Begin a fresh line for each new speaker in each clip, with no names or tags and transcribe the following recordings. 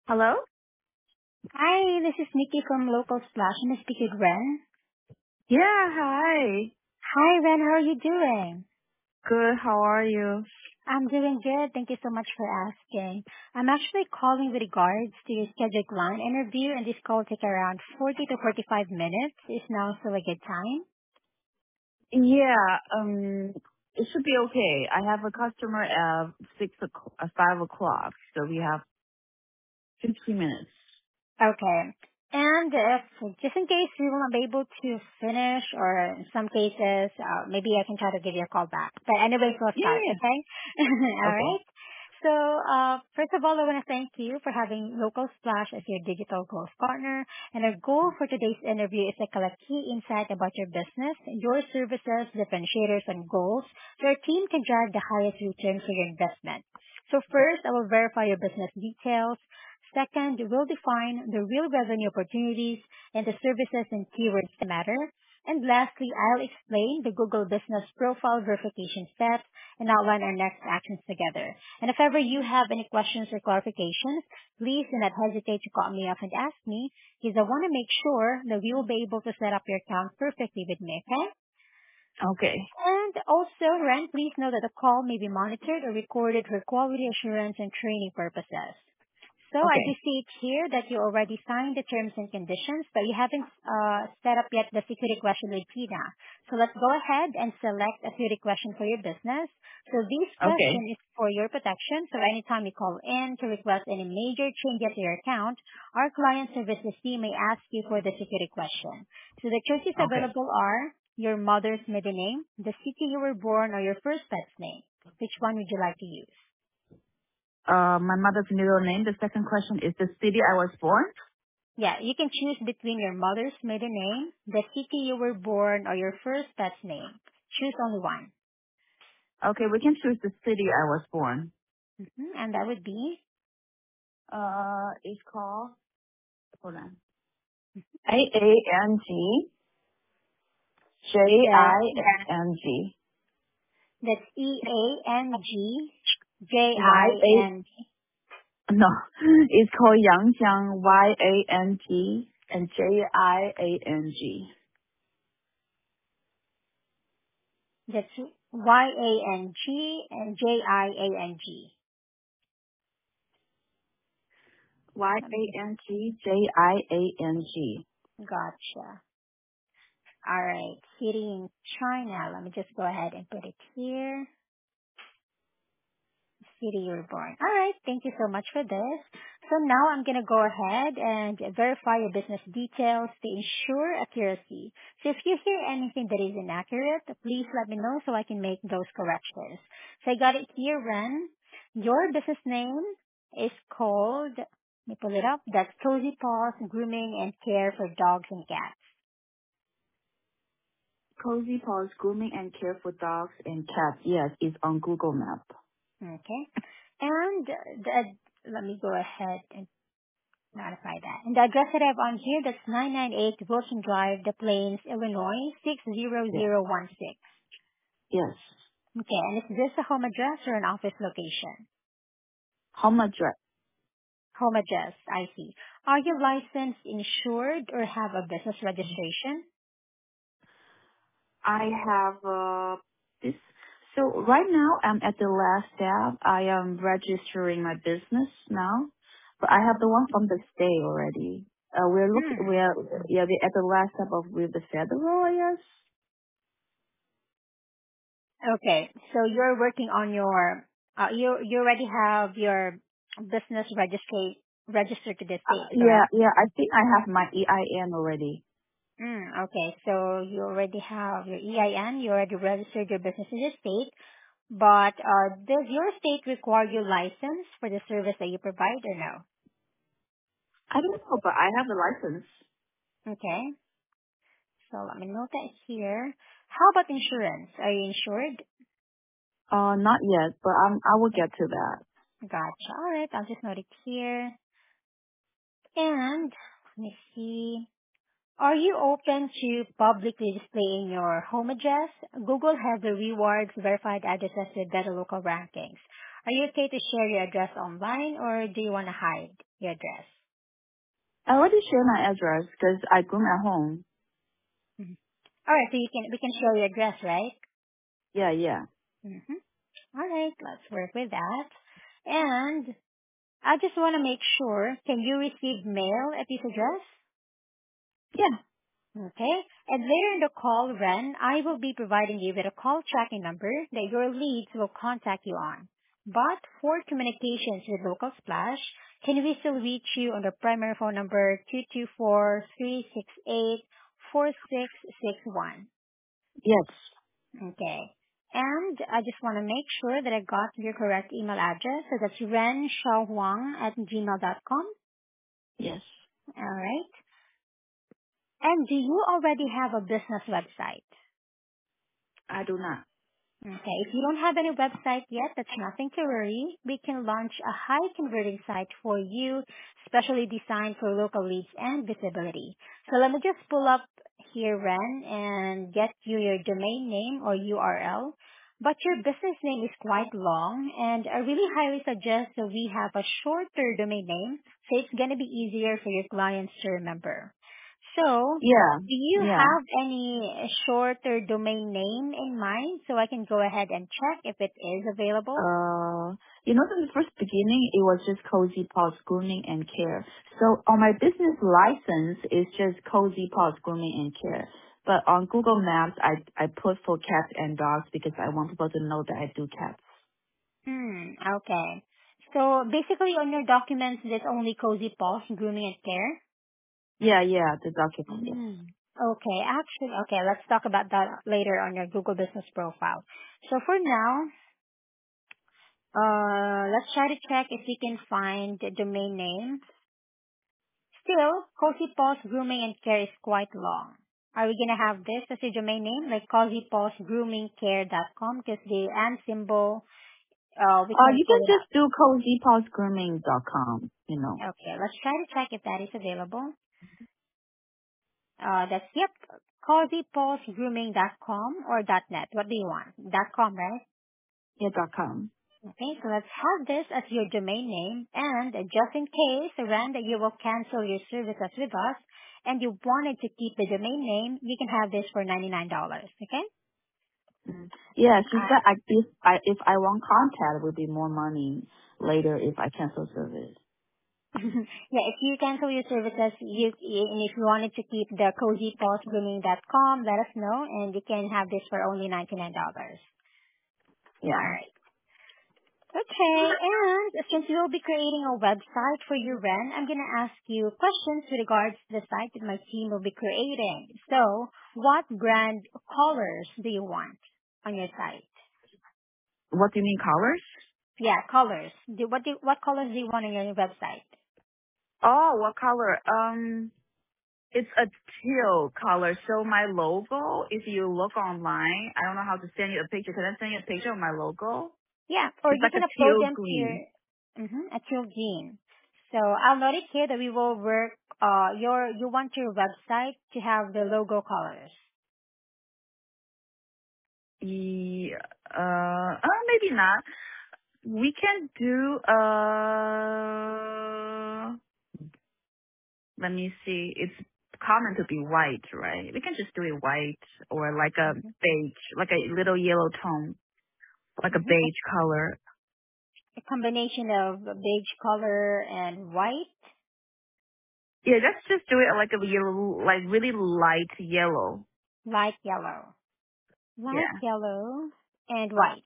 Hello?
Hi, this is Nikki from Local Splash. I'm speaking with Ren.
Yeah, hi.
Hi, Ren. How are you doing?
Good, how are you?
I'm doing good. Thank you so much for asking. I'm actually calling with regards to your scheduled line interview, and this call will take around 40 to 45 minutes. Is now still a good time?
Yeah, it should be okay. I have a customer at 5 o'clock, so we have 15 minutes.
Okay. And if, just in case we will not be able to finish, or in some cases, maybe I can try to give you a call back. But anyways, we'll
Yeah,
start,
yeah.
okay? All
Okay.
right. So, first of all, I want to thank you for having Local Splash as your digital growth partner. And our goal for today's interview is to collect key insight about your business, your services, differentiators, and goals, so your team can drive the highest return for your investment. So first, I will verify your business details. Second, we'll define the real revenue opportunities and the services and keywords that matter. And lastly, I'll explain the Google Business Profile verification steps and outline our next actions together. And if ever you have any questions or clarifications, please do not hesitate to call me up and ask me, because I want to make sure that we will be able to set up your account perfectly with me, okay?
Okay.
And also, Ren, please know that the call may be monitored or recorded for quality assurance and training purposes. So I do
Okay.
see it here that you already signed the terms and conditions, but you haven't set up yet the security question with Tina. So let's go ahead and select a security question for your business. So this
Okay.
question is for your protection. So anytime you call in to request any major changes to your account, our client services team may ask you for the security question. So the choices
Okay.
available are your mother's maiden name, the city you were born, or your first pet's name. Which one would you like to use?
My mother's middle name. The second question is the city I was born.
Yeah, you can choose between your mother's maiden name, the city you were born, or your first pet's name. Choose only one.
Okay, we can choose the city I was born.
And that would be
It's called, hold on. AANG,
the
JING.
that's
YA
EANGJIN.
No, it's called Yangjiang, YANG and JIANG.
That's YANG and JIANG. Let me just
YANG, JIANG.
gotcha. All right, city in China. Let me just go ahead and put it here. City you were born. All right. Thank you so much for this. So now I'm going to go ahead and verify your business details to ensure accuracy. So if you hear anything that is inaccurate, please let me know so I can make those corrections. So I got it here, Ren. Your business name is called, let me pull it up, that's Cozy Paws Grooming and Care for Dogs and Cats.
Cozy Paws Grooming and Care for Dogs and Cats. Yes, it's on Google Map.
Okay. And let me go ahead and notify that. And the address that I have on here, that's 998 Wilson Drive, The Plains, Illinois,
Yeah.
60016.
Yes.
Okay, and is this a home address or an office location?
Home address.
Home address, I see. Are you licensed, insured, or have a business registration?
I have this. So right now I'm at the last step. I am registering my business now, but I have the one from the state already.
Hmm.
We're at the last step of with the federal, I guess.
Okay, so you're working on your, you already have your business registered to the state,
Yeah,
correct?
yeah. I think I have my EIN already.
Okay, so you already have your EIN, you already registered your business in the state, but does your state require your license for the service that you provide or no?
I don't know, but I have the license.
Okay, so let me note that here. How about insurance? Are you insured?
Not yet, but I will
Okay,
get to that.
gotcha. All right, I'll just note it here. And let me see. Are you open to publicly displaying your home address? Google has the rewards verified addresses with better local rankings. Are you okay to share your address online or do you want to hide your address.
I already share my address because I groom at home.
Mhm. All right, so we can show your address, right?
Yeah, yeah.
Mm-hmm. All right, let's work with that. And I just want to make sure, can you receive mail at this address?
Yeah.
Okay. And later in the call, Ren, I will be providing you with a call tracking number that your leads will contact you on. But for communications with Local Splash, can we still reach you on the primary phone number 224-368-4661?
Yes.
Okay. And I just want to make sure that I got your correct email address. So that's renshaohuang@gmail.com.
Yes.
All right. And do you already have a business website?
I do not.
Okay, if you don't have any website yet, that's nothing to worry. We can launch a high converting site for you, specially designed for local leads and visibility. So let me just pull up here, Ren, and get you your domain name or URL. But your business name is quite long, and I really highly suggest that we have a shorter domain name, so it's going to be easier for your clients to remember. So,
Yeah.
do you
Yeah.
have any shorter domain name in mind so I can go ahead and check if it is available?
In the first beginning, it was just Cozy Paws Grooming and Care. So on my business license, it's just Cozy Paws Grooming and Care. But on Google Maps, I put for cats and dogs because I want people to know that I do cats.
Okay. So basically on your documents, there's only Cozy Paws Grooming and Care?
Yeah, yeah, the document, yes.
Hmm. Okay, actually, okay, let's talk about that later on your Google Business profile. So for now, let's try to check if we can find the domain name. Still, Cozy Paws Grooming and Care is quite long. Are we gonna have this as a domain name, like cozypawsgroomingcare.com? Because the and symbol, we can't
You
pull
can
it up.
just do cozypawsgrooming.com, you know.
Okay, let's try to check if that is available. That's, yep, cozypawsgrooming.com or .net. What do you want? .com, right?
Yeah, .com.
Okay, so let's have this as your domain name, and just in case, Ran, that you will cancel your services with us, and you wanted to keep the domain name, you can have this for $99, okay?
Mm. Yeah, she
Uh,
said if I want contact, it would be more money later if I cancel service.
yeah, if you cancel your services, and if you wanted to keep the cozypawsgrooming.com, let us know, and you can have this for only $99.
Yeah.
Alright. Okay, and since we will be creating a website for your Ren, I'm going to ask you questions with regards to the site that my team will be creating. So, what brand colors do you want on your site?
What do you mean colors?
Yeah, colors. What colors do you want on your website?
Oh, what color? It's a teal color. So my logo, if you look online, I don't know how to send you a picture. Can I send you a picture of my logo?
Yeah, or
It's
you
like
can
a
upload
teal
them to your
green.
at your gene. So I'll note it here that we will work. You want your website to have the logo colors.
Yeah, maybe not. We can do, let me see. It's common to be white, right? We can just do it white or like a beige, like a little yellow tone, like a
Mm-hmm.
beige color.
A combination of beige color and white,
Yeah, let's just do it like a yellow, like really light yellow.
light yellow, light
Yeah.
yellow, and white.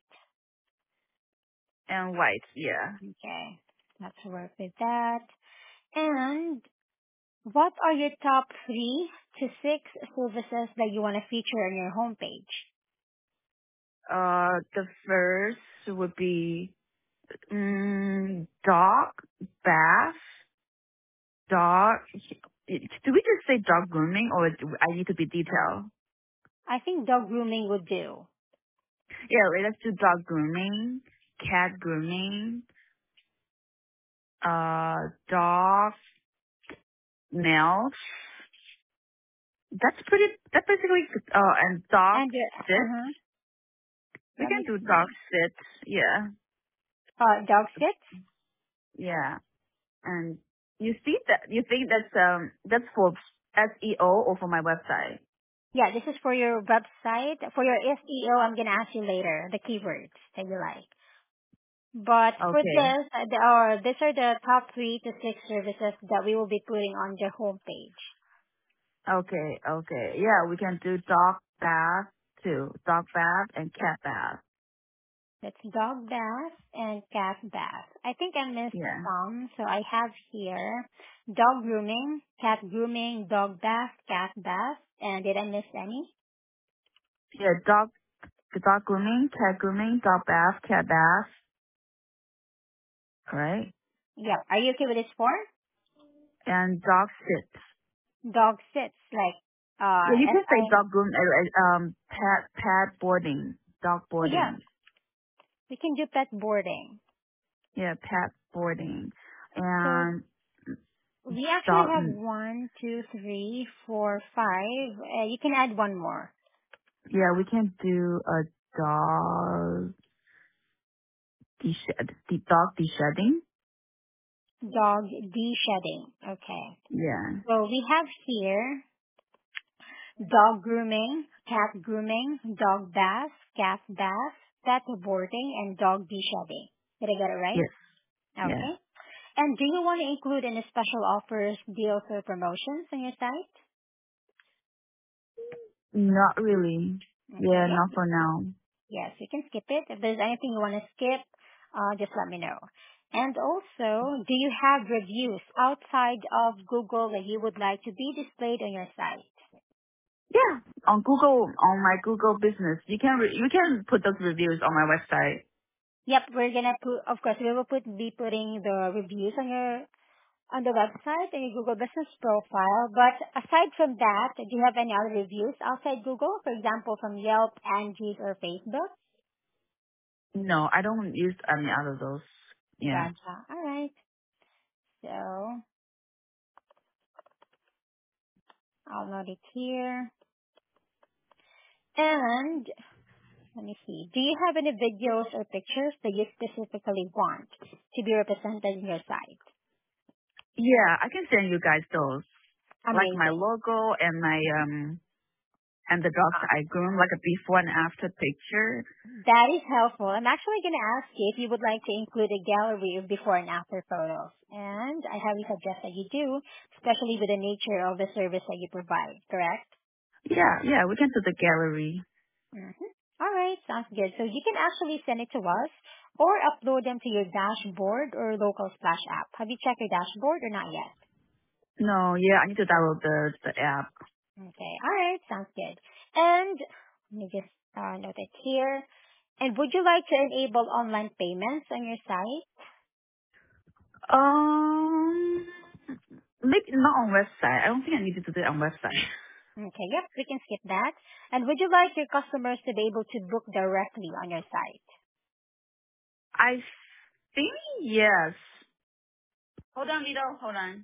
And white, yeah.
Okay, let's work with that. And what are your top 3 to 6 services that you want to feature on your homepage?
The first would be, dog bath, dog, do we just say dog grooming or do I need to be detailed?
I think dog grooming would do.
Yeah, let's do dog grooming, cat grooming, dog nails. That's basically, and dog
And
sit. We
let
can
me
do dog
see.
sit, yeah,
Dog sits.
yeah. And You see that? You think that's for SEO or for my website?
Yeah, this is for your website. For your SEO, I'm gonna ask you later the keywords that you like. But for
Okay.
this, these are the top 3 to 6 services that we will be putting on the homepage.
Okay. Okay. Yeah, we can do dog bath too. Dog bath and cat bath.
That's dog bath and cat bath. I think I missed
Yeah.
some, so I have here dog grooming, cat grooming, dog bath, cat bath, and did I miss any?
Yeah, dog grooming, cat grooming, dog bath, cat bath. Right?
Yep. Are you okay with this 4?
And dog sit.
Dog sits, like,
Yeah, you can say
S-I,
dog groom, pet boarding, dog
oh yeah,
boarding.
we can do pet boarding.
Yeah, pet boarding.
So
And
we actually
dog,
have 1, 2, 3, 4, 5. You can add one more.
yeah, we can do a dog, dog de-shedding.
Dog de-shedding. Okay.
Yeah.
So we have here dog grooming, cat grooming, dog bath, cat bath, pet boarding, and dog de-shedding. Did I get it right?
Yes. Yeah.
Okay. And do you want to include any special offers, deals, or promotions on your site?
Not really.
Okay.
Yeah,
Yep.
not for now.
Yes, you can skip it. If there's anything you want to skip, just let me know. And also, do you have reviews outside of Google that you would like to be displayed on your site?
Yeah. On Google, on my Google business, you can put those reviews on my website.
Yep, we're gonna put, of course, we will be putting the reviews on the website and your Google Business profile. But aside from that, do you have any other reviews outside Google? For example, from Yelp, Angie's, or Facebook?
No, I don't use any other of those. Yeah.
Gotcha. All right. So I'll note it here. And let me see. Do you have any videos or pictures that you specifically want to be represented in your site?
Yeah, I can send you guys those. Like my
Amazing.
logo and my and the dogs I groom, like a before and after picture.
That is helpful. I'm actually going to ask you if you would like to include a gallery of before and after photos. And I highly suggest that you do, especially with the nature of the service that you provide, correct?
Yeah, yeah, we can do the gallery.
Mm-hmm. All right, sounds good. So you can actually send it to us or upload them to your dashboard or local Splash app. Have you checked your dashboard or not yet?
No, yeah, I need to download the app.
Okay. All right. Sounds good. And let me just note it here. And would you like to enable online payments on your site?
Um, maybe not on website. I don't think I need to do it on website.
Okay. Yep. We can skip that. And would you like your customers to be able to book directly on your site?
I think yes. Hold on, Vito. Hold on.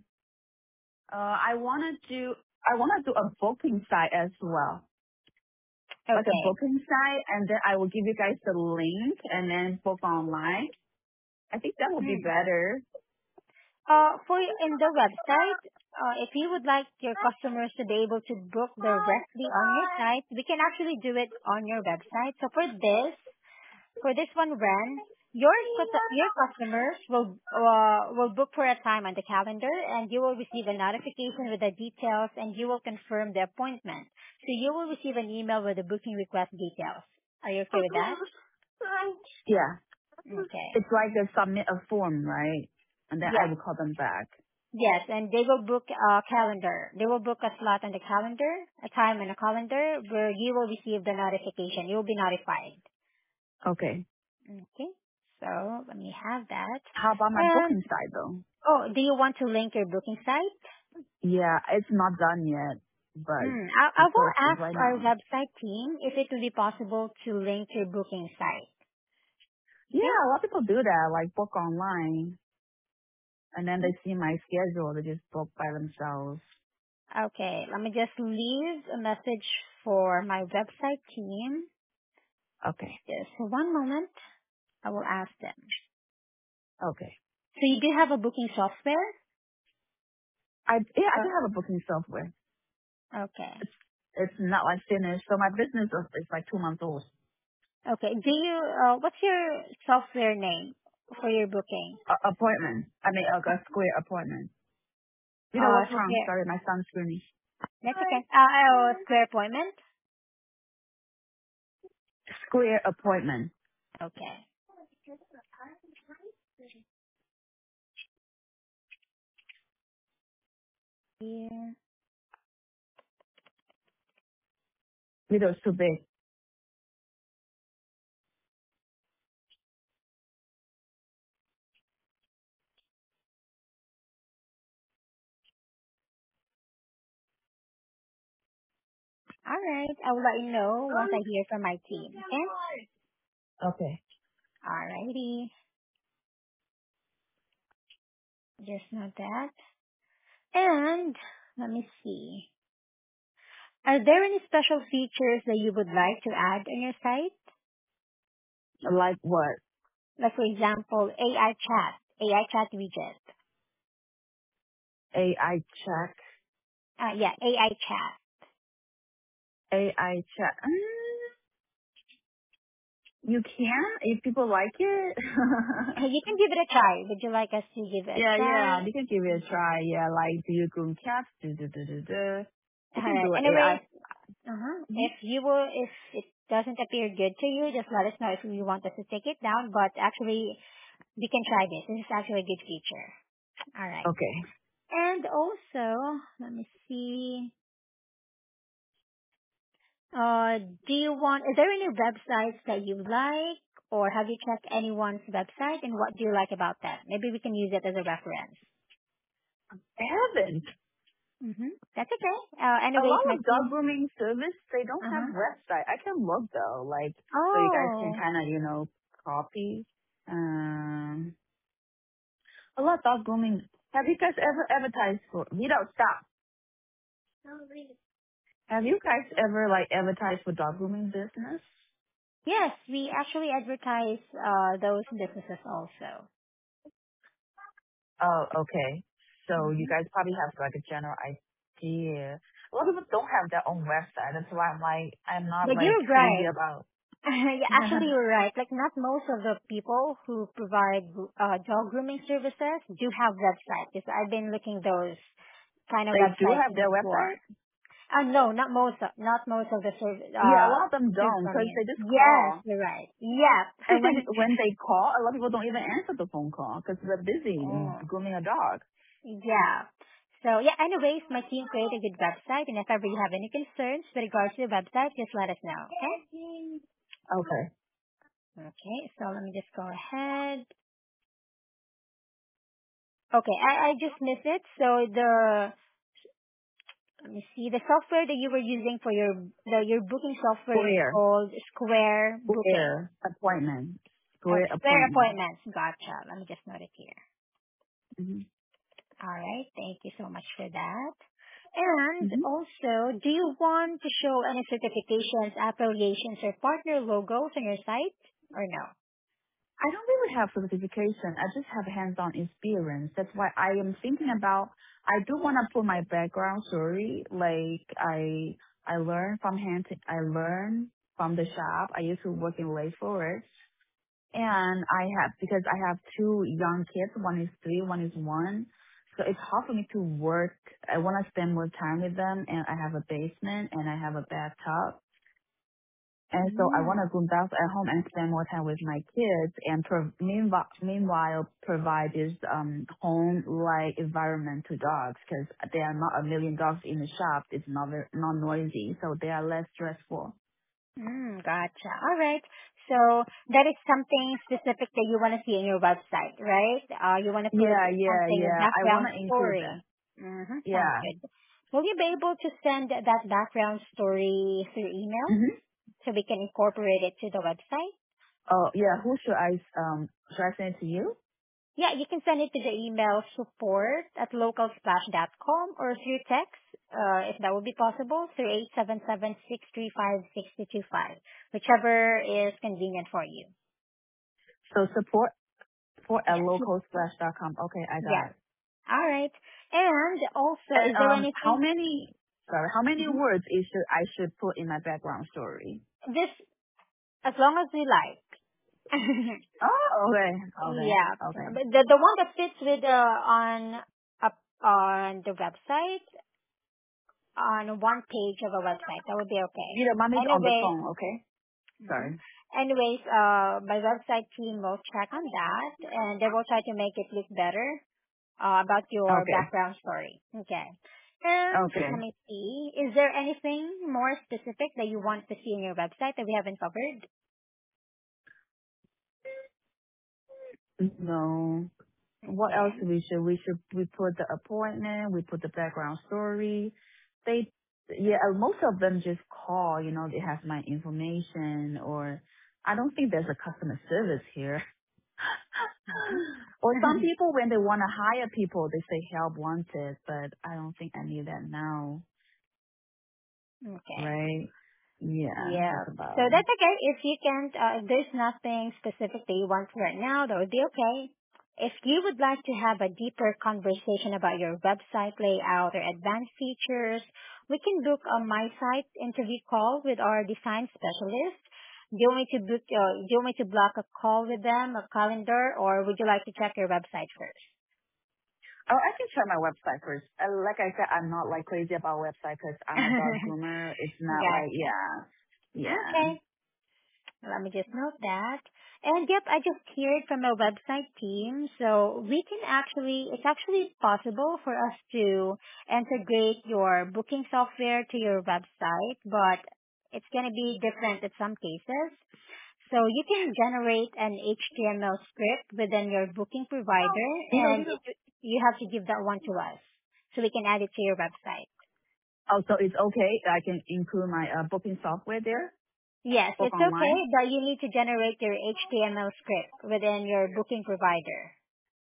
I wanna do a booking site as well, like a
Okay.
booking site, and then I will give you guys the link and then book online. I think that would be
Hmm.
better.
For in the website, if you would like your customers to be able to book directly on your site, we can actually do it on your website. So for this one, Ren, your customers will book for a time on the calendar, and you will receive a notification with the details, and you will confirm the appointment. So you will receive an email with the booking request details. Are you okay with that?
Yeah,
Okay.
it's like a submit a form, right? And then I
Yes.
will call them back.
Yes, and they will book a calendar. They will book a slot on the calendar, a time on the calendar, where you will receive the notification. You will be notified.
Okay.
Okay. So let me have that.
How about my
And
booking site though?
oh, do you want to link your booking site?
Yeah, it's not done yet, but
I
I'm
will
posted
ask
right
our
now.
website team if it will be possible to link your booking site.
Yeah,
Okay?
a lot of people do that, like book online, and then they see my schedule, they just book by themselves.
Okay, let me just leave a message for my website team.
Okay.
Just one moment. I will ask them.
Okay.
So you do have a booking software?
I do
Or,
have a booking software.
okay.
It's not like finished. So my business is like 2 months old.
Okay. What's your software name for your booking?
Appointment. I mean, a Square appointment. You know what's wrong?
Square.
Sorry, my son's screaming.
That's okay. Square appointment?
Square appointment.
Okay. Here.
Video's too big.
All right. I will let you know once I hear from my team. Okay?
Okay.
All righty. Just note that. And let me see. Are there any special features that you would like to add on your site?
Like what?
Like for example, AI chat widget.
AI check.
Yeah, AI chat.
AI check. You can if people like it.
You can give it a try. Would you like us to give it a
Yeah,
try?
yeah. You can give it a try. Yeah, like do you groom cats? Do. You
All
can
right.
do it. AI.
Anyways,
Mhm.
if it doesn't appear good to you, just let us know if you want us to take it down. But actually, we can try this. This is actually a good feature. All right.
Okay.
And also, let me see. Is there any websites that you like, or have you checked anyone's website, and what do you like about that? Maybe we can use it as a reference.
I haven't.
That's okay.
A
Anyways,
lot
my
of dog
team.
grooming service, they don't have
Uh-huh.
website. I can look though, like, so you guys can
Oh,
kind of, copy. A lot of dog grooming. Have you guys ever advertised for, don't stop. Have you guys ever like advertised for dog grooming business?
yes, we actually advertise those businesses also.
Oh, okay. So you
hmm
guys probably have like a general idea. A lot of people don't have their own website. That's why I'm not
But
like
you're
crazy
right.
about.
Yeah, actually, you're right. Like, not most of the people who provide dog grooming services do have websites. Because I've been looking those kind of
They do
websites
have their
before.
website?
No, not most of the
Yeah, a lot of them
service
don't because
providers.
they just
Yes,
call.
you're right. Yep.
And when they call, a lot of people don't even answer the phone call because they're busy
Oh,
grooming a dog.
yeah. So yeah. Anyways, my team created a good website, and if ever you have any concerns with regards to the website, just let us know. Okay.
Okay.
Okay. So let me just go ahead. Okay, I just missed it. So let me see, the software that you were using for your booking software is
Square.
called Square Booking.
Square appointment.
Oh,
Square
Square
appointment.
Appointments. Gotcha. Let me just note it here.
hmm
All right. Thank you so much for that. And
hmm
also, do you want to show any certifications, affiliations, or partner logos on your site, or no?
I don't really have certification. I just have hands-on experience. That's why I am thinking about. I do want to put my background story. Like I learned from I learned from the shop. I used to work in Lake Forest. And because I have two young kids, one is 3, one is 1. So it's hard for me to work. I want to spend more time with them and I have a basement and I have a bathtub. And so I want
Mm.
to go back at home and spend more time with my kids and meanwhile provide this home like environment to dogs because there are not a million dogs in the shop. It's not noisy, so they are less stressful.
Gotcha. All right. So that is something specific that you want to see in your website, right? You want to put
Yeah, yeah,
something, a
yeah. I want
background
to include that.
story. Sounds
Yeah.
good. Will you be able to send that background story through email
Mhm.
so we can incorporate it to the website?
Oh, yeah. Who should I send it to you?
Yeah, you can send it to the email support@localsplash.com or through text, if that would be possible, through 877-635-6225, whichever is convenient for you.
So support at
Yes.
localsplash.com. Okay, I got
Yes.
it.
All right. And also,
And
is there
how
anything?
many? Sorry, how many
Mhm.
words I should put in my background story?
This, as long as you like.
Oh, okay, okay,
Yeah.
okay,
But the one that fits with on up on the website, on one page of a website, that would be okay.
you know, mommy's on the
Anyway,
phone. Okay,
mhm.
sorry.
Anyways, my website team will check on that, and they will try to make it look better about your
Okay,
background story. Okay. And let
okay.
me see, is there anything more specific that you want to see in your website that we haven't covered?
No. What else
Okay.
we put the appointment, we put the background story. They yeah, most of them just call, you know, they have my information or I don't think there's a customer service here. Or some people when they want to hire people they say help wanted, but I don't think I need that now.
Okay.
Right? Yeah,
Yeah.
that's
So
about.
that's okay. If you can't, if there's nothing specific that you want right now, that would be okay. If you would like to have a deeper conversation about your website layout or advanced features, we can book a My Site interview call with our design specialist. Do you want me to book, do you want me to block a call with them, a calendar, or would you like to check your website first?
Oh, I can try my website first. Like I said, I'm not like crazy about website because I'm a dog groomer. It's not like
Gotcha.
yeah.
Okay. Let me just note that. And yep, I just heard from a website team, so we can actually, it's actually possible for us to integrate your booking software to your website, but it's going to be different in some cases. So you can generate an HTML script within your booking provider,
You know,
and you have to give that one to us so we can add it to your website.
oh, so it's okay. I can include my booking software there.
Yes,
Book
it's okay,
online.
but you need to generate your HTML script within your booking provider.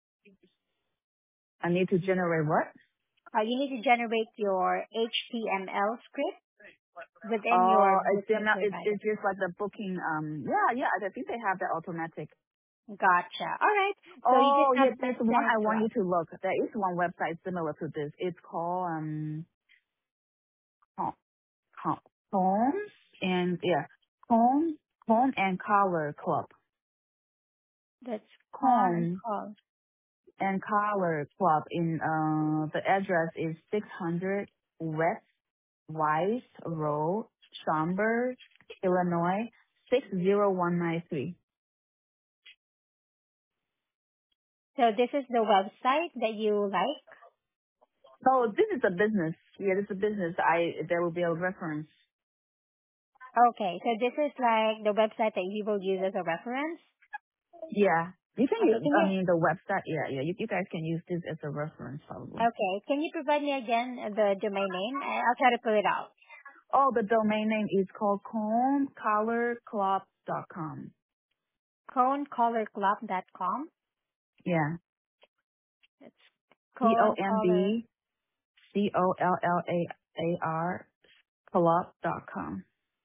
I need to generate what?
You need to generate your HTML script within your
Oh,
booking
it's
provider.
just like the booking. Yeah. I think they have that automatic.
Gotcha. All right. So you
Oh,
just
yeah.
have to
There's one
send it
I
to
want you
us.
to look. There is one website similar to this. It's called Home, Home, Homes and yeah, Home, Home and Color Club.
That's con
Home
call.
and Color Club in the address is 600 West Weiss Road, Schaumburg, Illinois 60193.
So this is the website that you like.
So this is a business. Yeah, this is a business. There will be a reference.
Okay. So this is like the website that you will use as a reference.
Yeah, you can
Okay.
use. I mean the website. Yeah. You guys can use this as a reference probably.
Can you provide me again the domain name? I'll try to pull it out.
Oh, the domain name is called combcolorclub.com.
Conecolorclub.com.
Yeah,
It's
C O
cone
M
color
B COLLAAR club.com.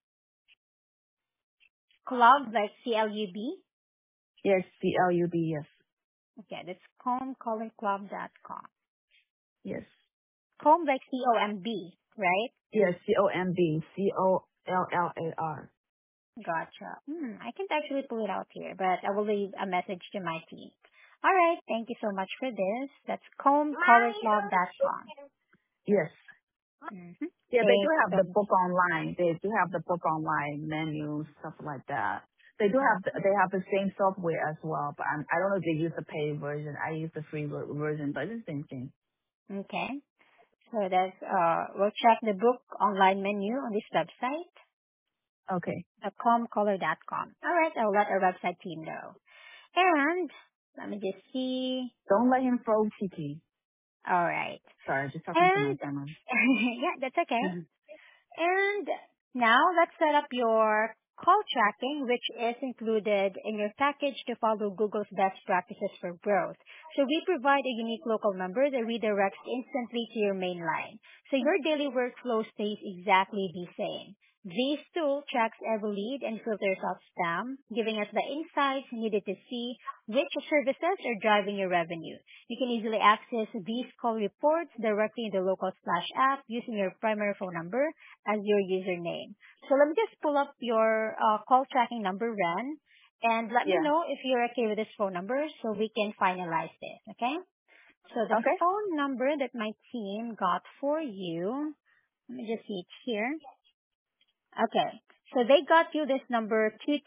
club like CLUB.
Yes, CLUB. Yes,
Okay, that's conecolorclub.com.
yes,
Comb like COMB, right?
yes. COMB COLLAR.
Gotcha. I can't actually pull it out here, but I will leave a message to my team. All right, thank you so much for this. That's combcolorclub.com.
Yes.
Mm-hmm.
Yeah, they do
Thank you
have
so
the
much.
book online. They do have the book online menu, stuff like that. They do have
Mhm.
they have the same software as well, but I don't know if they use the paid version. I use the free version, but it's the same thing.
Okay, so that's we'll check the book online menu on this website,
Okay.
the comcolor.com. All right, I'll let our website team know. And let me just see.
Don't let him throw TT.
All right.
Sorry, just talking to my
And
family.
yeah, that's okay. And now let's set up your call tracking, which is included in your package to follow Google's best practices for growth. So we provide a unique local number that redirects instantly to your main line. So your daily workflow stays exactly the same. This tool tracks every lead and filters out spam, giving us the insights needed to see which services are driving your revenue. You can easily access these call reports directly in the local Splash app using your primary phone number as your username. So let me just pull up your call tracking number, Ren, and let me
Yeah.
know if you're okay with this phone number so we can finalize this, okay? So the
Okay.
phone number that my team got for you, let me just see it here. Okay. So they got you this number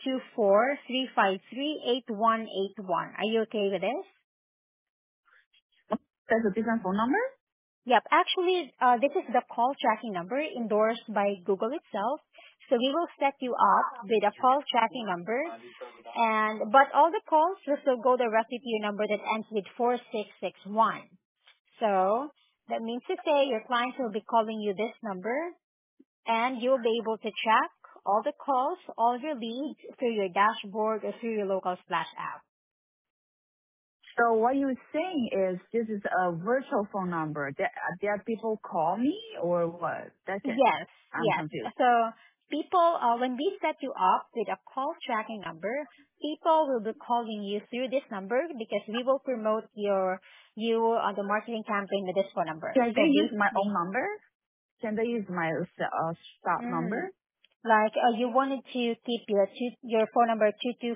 224-353-8181. Are you okay with this?
That's a different phone number?
Yep. Actually, this is the call tracking number endorsed by Google itself. So we will set you up with a call tracking number, but all the calls will still go directly to your number that ends with 4661. So that means to say your clients will be calling you this number, and you'll be able to track all the calls, all your leads through your dashboard or through your local Splash app.
So what you're saying is this is a virtual phone number. That people call me or what?
Yes,
I'm
yes.
confused.
So people, when we set you up with a call tracking number, people will be calling you through this number because we will promote you on the marketing campaign with this phone number.
Can
So
they use my own
basically,
number? Can they use my stop
mm,
number?
like you wanted to keep your phone number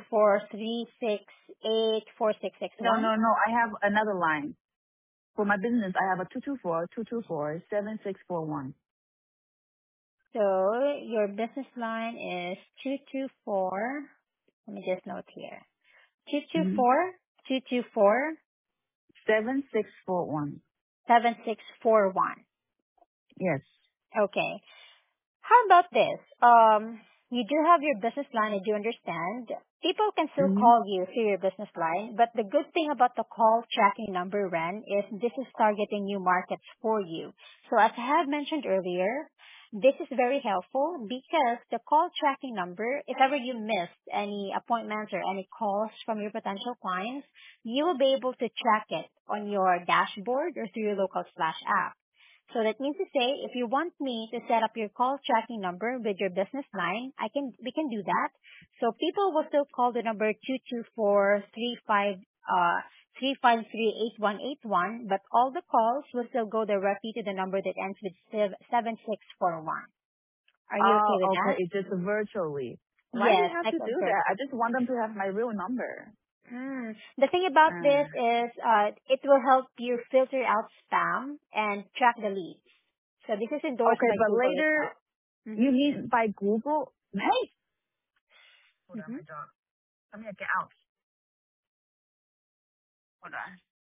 224-368-4661.
No, no, no. I have another line. For my business, I have a 224-224-7641.
So your business line is 224. Let me just note here. Two two
Mm-hmm.
four 224
7641.
7641.
Yes.
Okay. How about this? You do have your business line, I do understand. People can still
Mm-hmm.
call you through your business line, but the good thing about the call tracking number, Ren, is this is targeting new markets for you. So as I have mentioned earlier, this is very helpful because the call tracking number, if ever you missed any appointments or any calls from your potential clients, you will be able to track it on your dashboard or through your local Splash app. So that means to say, if you want me to set up your call tracking number with your business line, we can do that. So people will still call the number 224-353-8181, but all the calls will still go directly to the number that ends with 7641. Are you
Oh,
okay with
okay.
that?
It's just virtually. Why do you
Yes,
have
like
to
a
do that? I
virtual.
just want them to have my real number.
The thing about
Uh,
this is, it will help you filter out spam and track the leads. So this is endorsed
okay,
by
but
Google
later,
itself.
you
Mm-hmm.
mean by Google? Hey! Hold on,
Mm-hmm.
my dog. Come here, get out. Hold on.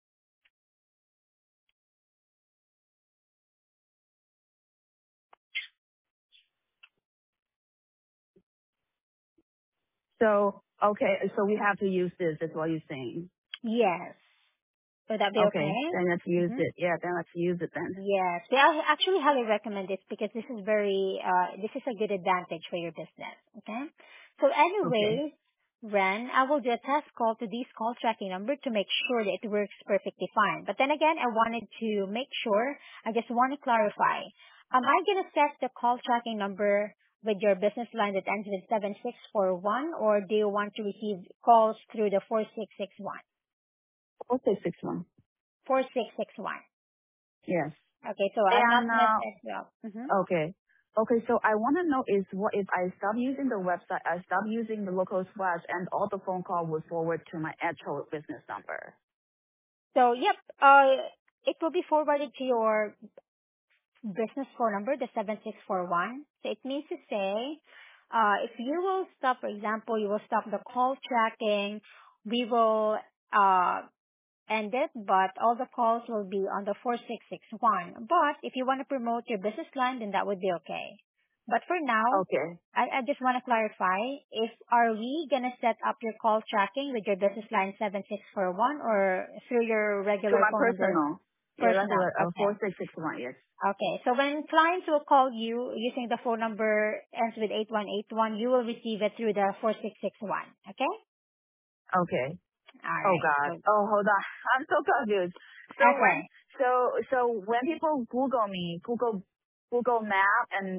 So, okay, so we have to use this, is what you're saying.
Yes. Would that be
Okay,
okay?
then let's use
Mm-hmm.
it. Yeah, then let's use it then.
Yes. We actually highly recommend this because this is a good advantage for your business. Okay? So
Okay.
anyways, Ren, I will do a test call to this call tracking number to make sure that it works perfectly fine. But then again, I wanted to make sure, I just want to clarify. Am I going to set the call tracking number with your business line that ends with 7641 or do you want to receive calls through the 4661?
4661.
4661.
Yes.
Okay, so I'm not
And,
gonna set you up.
okay. Okay, so I want to know is what if I stop using the website, I stop using the local splash, and all the phone call will forward to my actual business number.
So yep, it will be forwarded to your business phone number, the 7641. So it means to say, if you will stop, for example, you will stop the call tracking, we will end it, but all the calls will be on the 4661. But if you want to promote your business line, then that would be okay. But for now,
Okay.
I just want to clarify, if are we going to set up your call tracking with your business line 7641 or through your
To
regular
my
phone number
personal. Yeah, that's
personal? Okay.
4661, yes.
Okay. So when clients will call you using the phone number ends with 8181, you will receive it through the 4661. Okay?
Okay.
All
Oh
right.
God.
So,
Oh, hold on. I'm so confused. So
okay.
when, so when people Google me, Google Map and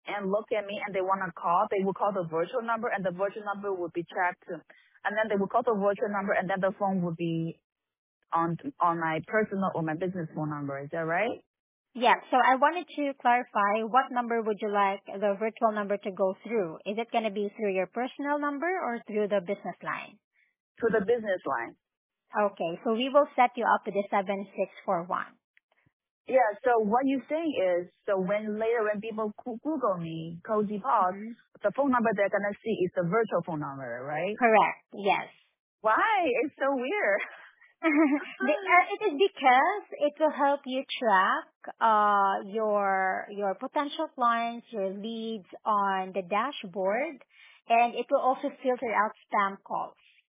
and look at me and they want to call, they will call the virtual number and the virtual number will be tracked. And then they will call the virtual number and then the phone will be on my personal or my business phone number. Is that right?
Yeah. So I wanted to clarify, what number would you like the virtual number to go through? Is it going to be through your personal number or through the business line?
To the business line.
Okay. So we will set you up with the 7641.
Yeah, so what you're saying is, so when people Google me, Cozy Paws,
Mm-hmm.
the phone number they're gonna see is the virtual phone number, right?
Correct. Yes.
Why? It's so weird.
It is because it will help you track your potential clients, your leads on the dashboard, and it will also filter out spam calls.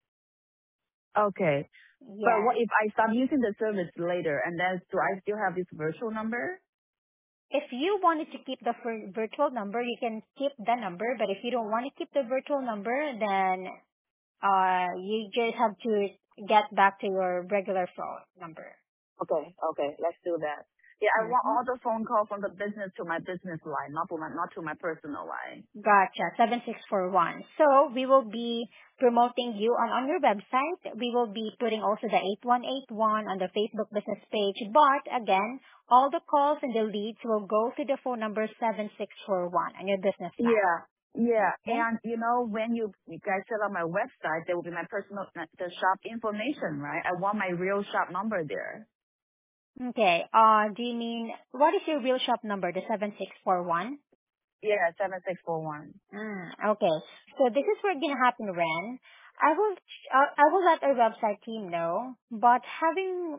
Okay. But what
Yes.
if I stop using the service later and then do I still have this virtual number?
If you wanted to keep the virtual number, you can keep the number. But if you don't want to keep the virtual number, then you just have to get back to your regular phone number.
Okay, okay, let's do that. Yeah, I want
Mhm.
all the phone calls from the business to my business line, not to my personal line.
Gotcha. 7641. So we will be promoting you on your website. We will be putting also the 8181 on the Facebook business page. But again, all the calls and the leads will go to the phone number 7641 on your business line.
Yeah, yeah.
Okay?
And when you guys set up my website, there will be my personal the shop information, right? I want my real shop number there.
Okay. Do you mean, what is your real shop number? The 7641?
Yeah, 7641.
Okay. So this is what's gonna happen, Ren. I will let our website team know, but having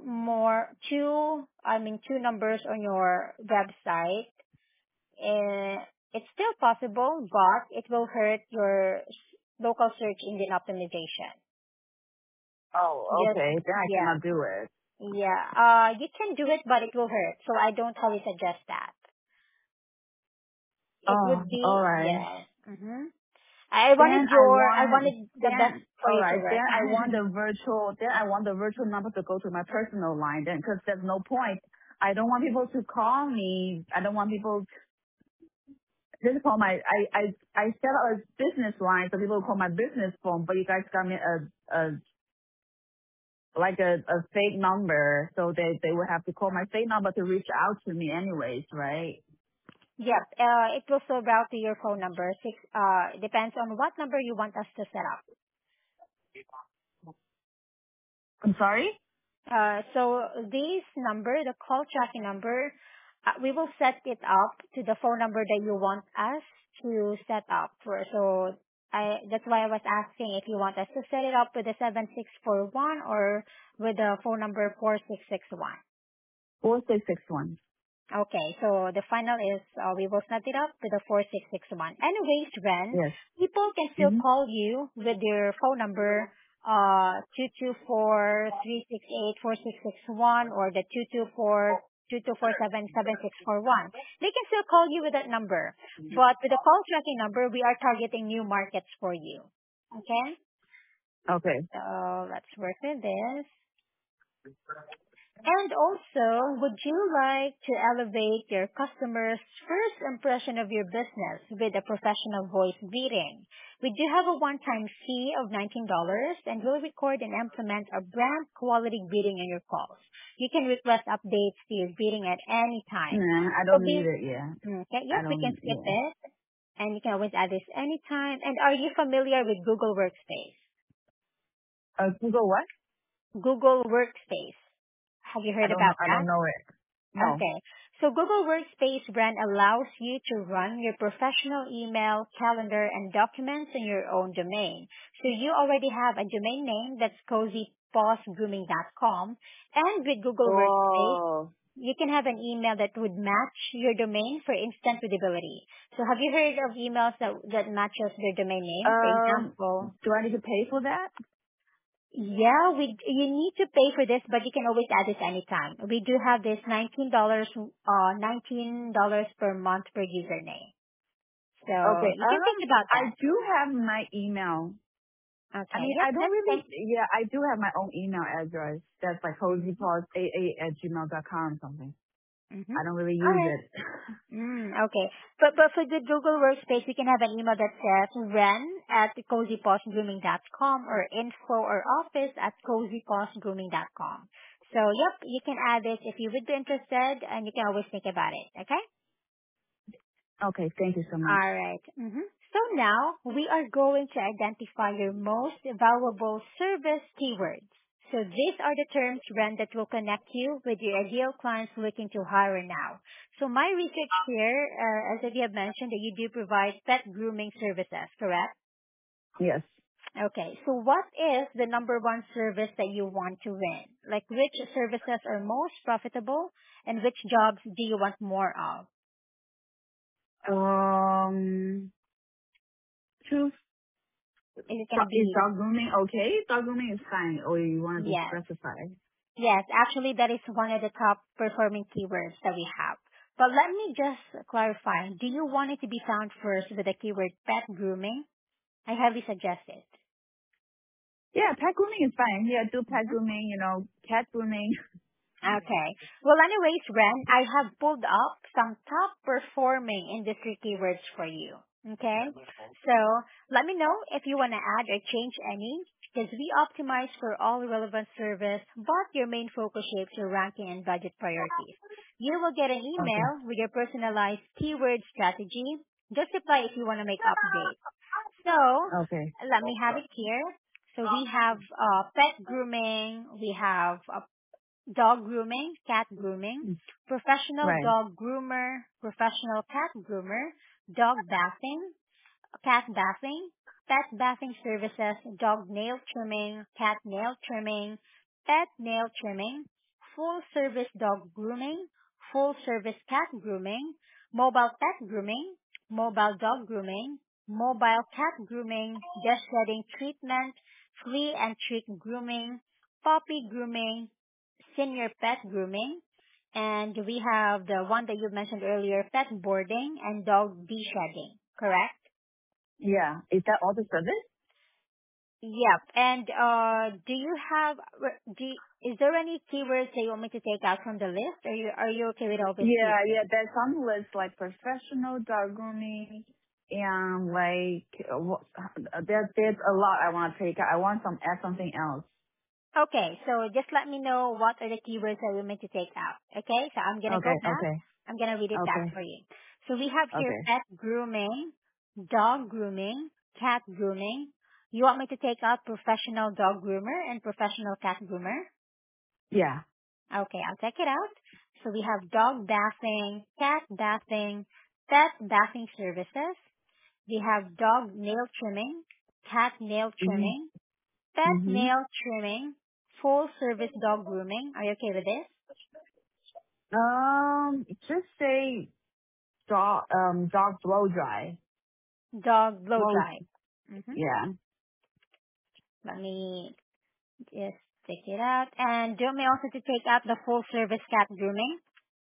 two numbers on your website, it's still possible, but it will hurt your local search engine optimization.
Oh,
Just,
okay. Then I
yeah,
cannot do it.
yeah. You can do it, but it will hurt. So I don't totally suggest that. It
Oh,
would
all
be,
right.
yeah.
Then
I wanted the best for
all
you to
right.
work.
Then I want the virtual number to go to my personal line then, because there's no point. I don't want people to call me. I don't want people to call I set up a business line so people call my business phone, but you guys got me a fake number, so they would have to call my fake number to reach out to me anyways, right?
Yep. It will still route to your phone number. Depends on what number you want us to set up.
I'm sorry?
So this number, the call tracking number, we will set it up to the phone number that you want us to set up for. So that's why I was asking if you want us to set it up with the 7641 or with the phone number 4661.
4661.
Okay, so the final is we will set it up with the 4661. Anyways, Ren,
Yes.
people can still
Mm-hmm.
call you with your phone number 224-368-4661 or the 224-2247-7641. They can still call you with that number. But with the call tracking number, we are targeting new markets for you. Okay?
Okay.
So let's work with this. And also, would you like to elevate your customers' first impression of your business with a professional voice greeting? We do have a one-time fee of $19 and we'll record and implement a brand quality greeting in your calls. You can request updates to your greeting at any time.
Nah, I
So
don't need it. Yeah.
okay,
I
yes, we can
don't.
skip
Yeah.
it and you can always add this anytime. And are you familiar with Google Workspace?
Google what?
Google Workspace. Have you
I
heard
don't know.
about
I
that?
don't know it. No.
Okay. So Google Workspace brand allows you to run your professional email, calendar, and documents in your own domain. So you already have a domain name that's cozypawsgrooming.com. And with Google Workspace,
Oh.
you can have an email that would match your domain for instant readability. So have you heard of emails that matches your domain name? For example,
Do I need to pay for that?
yeah, you need to pay for this, but you can always add this anytime. We do have this $19 per month per username. So
Okay.
you can think about
I
that.
do have my email. I
Okay.
mean,
Yep,
I don't
that's
really.
fine.
Yeah, I do have my own email address. That's like cozypaws88@gmail.com or something.
Mm-hmm.
I don't really
All
use
right.
it.
Okay. But for the Google Workspace, you can have an email that says ren at cozypawsgrooming.com or info or office at cozypawsgrooming.com. So, yep, you can add it if you would be interested, and you can always think about it, okay?
Okay, thank you so much.
All right. So now we are going to identify your most valuable service keywords. So these are the terms, Ren, that will connect you with your ideal clients looking to hire now. So my research here, as you have mentioned, that you do provide pet grooming services, correct?
Yes.
Okay. So what is the number one service that you want to win? Like which services are most profitable and which jobs do you want more of?
Um, choose,
Is it going to
is
be
dog grooming okay? Dog grooming is fine, or you want to
yes?
specify?
Yes, actually that is one of the top performing keywords that we have. But let me just clarify. Do you want it to be found first with the keyword pet grooming? I highly suggest it.
Yeah, pet grooming is fine. Yeah, do pet
Mhm.
grooming, cat grooming.
Okay. Well, anyways, Ren, I have pulled up some top performing industry keywords for you. Okay? So let me know if you want to add or change any, because we optimize for all relevant service, but your main focus shapes your ranking and budget priorities. You will get an
Okay.
email with your personalized keyword strategy. Just reply if you want to make updates. So
Okay.
let me have it here. So we have pet grooming, we have dog grooming, cat grooming,
Mm,
professional
right.
dog groomer, professional cat groomer, dog bathing, cat bathing, pet bathing services, dog nail trimming, cat nail trimming, pet nail trimming, full service dog grooming, full service cat grooming, mobile pet grooming, mobile dog grooming, mobile cat grooming, just shedding treatment, flea and trick grooming, puppy grooming, senior pet grooming, and we have the one that you mentioned earlier, pet boarding and dog de-shedding, correct?
Yeah. Is that all the service?
Yep. And do you have is there any keywords that you want me to take out from the list? Are you okay with all these
Yeah,
keywords?
yeah. There's some lists like professional dog grooming and like there's a lot I want to take out. I want add something else.
Okay, so just let me know what are the keywords that you want me to take out. Okay, so I'm gonna go
Okay,
back.
okay,
I'm gonna read it back
okay,
for you. So we have here
okay.
pet grooming, dog grooming, cat grooming. You want me to take out professional dog groomer and professional cat groomer?
Yeah.
Okay, I'll check it out. So we have dog bathing, cat bathing, pet bathing services. We have dog nail trimming, cat nail
Mhm.
trimming, pet
Mhm.
nail trimming, full service dog grooming. Are you okay with this?
Just say dog blow dry.
Dog blow
Blow.
dry.
Yeah.
Let me just check it out. And do you want me also to take out the full service cat grooming?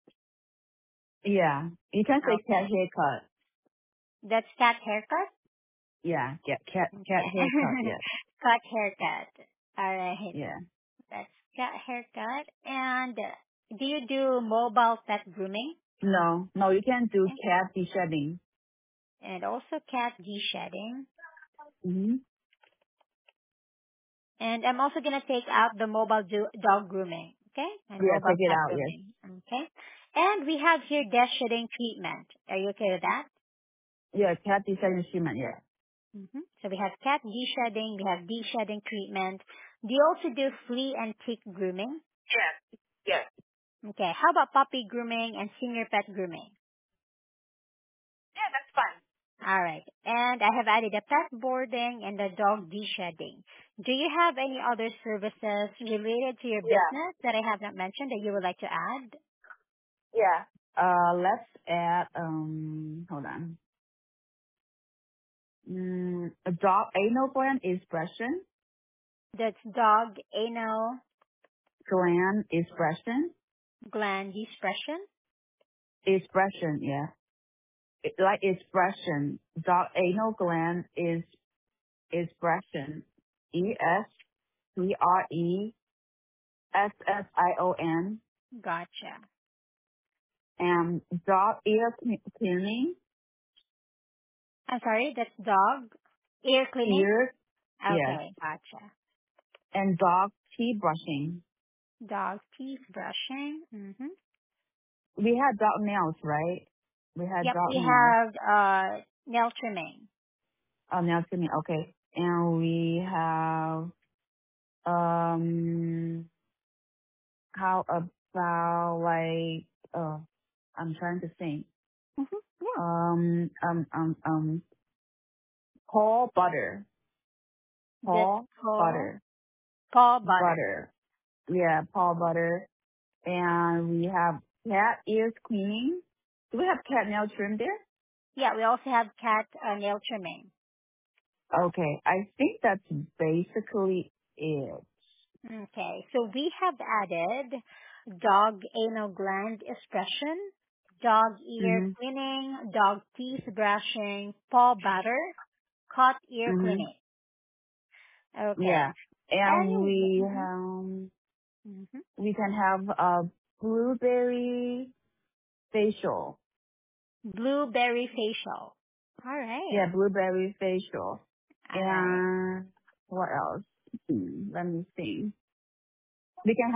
Yeah. You can say cat
Okay.
haircut.
That's cat haircut?
Yeah. Get cat
Okay.
haircut. Yeah.
Cut haircut. Alright.
Yeah.
That's cat haircut. And do you do mobile pet grooming?
No, no, you can do
Okay.
cat de-shedding.
And also cat de-shedding.
Mm-hmm.
And I'm also going to take out the mobile dog grooming. Okay? And
Yeah,
mobile
take it
cat
out. Yes.
grooming. Okay? And we have here death shedding treatment. Are you okay with that?
Yeah, cat de-shedding treatment. Yeah.
So we have cat de-shedding, we have de-shedding treatment. Do you also do flea and tick grooming?
Yes. Yes.
Okay. How about puppy grooming and senior pet grooming?
Yeah, that's fine.
All right. And I have added the pet boarding and the dog de-shedding. Do you have any other services related to your
Yeah.
business that I have not mentioned that you would like to add?
Yeah. Let's add, hold on. A dog anal gland expression.
That's dog anal
Gland expression.
gland expression.
Expression, yeah. Like expression. Dog anal gland is expression. ESPRESSION.
Gotcha.
and dog ear cleaning,
I'm sorry, that's dog ear cleaning?
ear, yes,
Okay, gotcha.
and dog teeth brushing.
Dog teeth brushing. Mm-hmm.
We had dog nails, right? We had
Yep,
dog
we
nails.
have nail trimming.
Oh, nail trimming. Okay. And we have, um, how about like, I'm trying to think.
Mm-hmm. Yeah.
Um, um, um, um, paw butter,
That's
paw
called
butter,
paw butter.
butter. Yeah, paw butter. And we have cat ears cleaning. Do we have cat nail trim there?
Yeah, we also have cat nail trimming.
Okay, I think that's basically it.
Okay, so we have added dog anal gland expression, dog ear
Mhm.
cleaning, dog teeth brushing, paw butter, cat ear
Mhm.
cleaning. Okay.
Yeah, and
Anyway, hmm
we can have a blueberry facial.
blueberry facial. All
Yeah,
right.
blueberry facial.
All right.
And what else? Let me see. We can have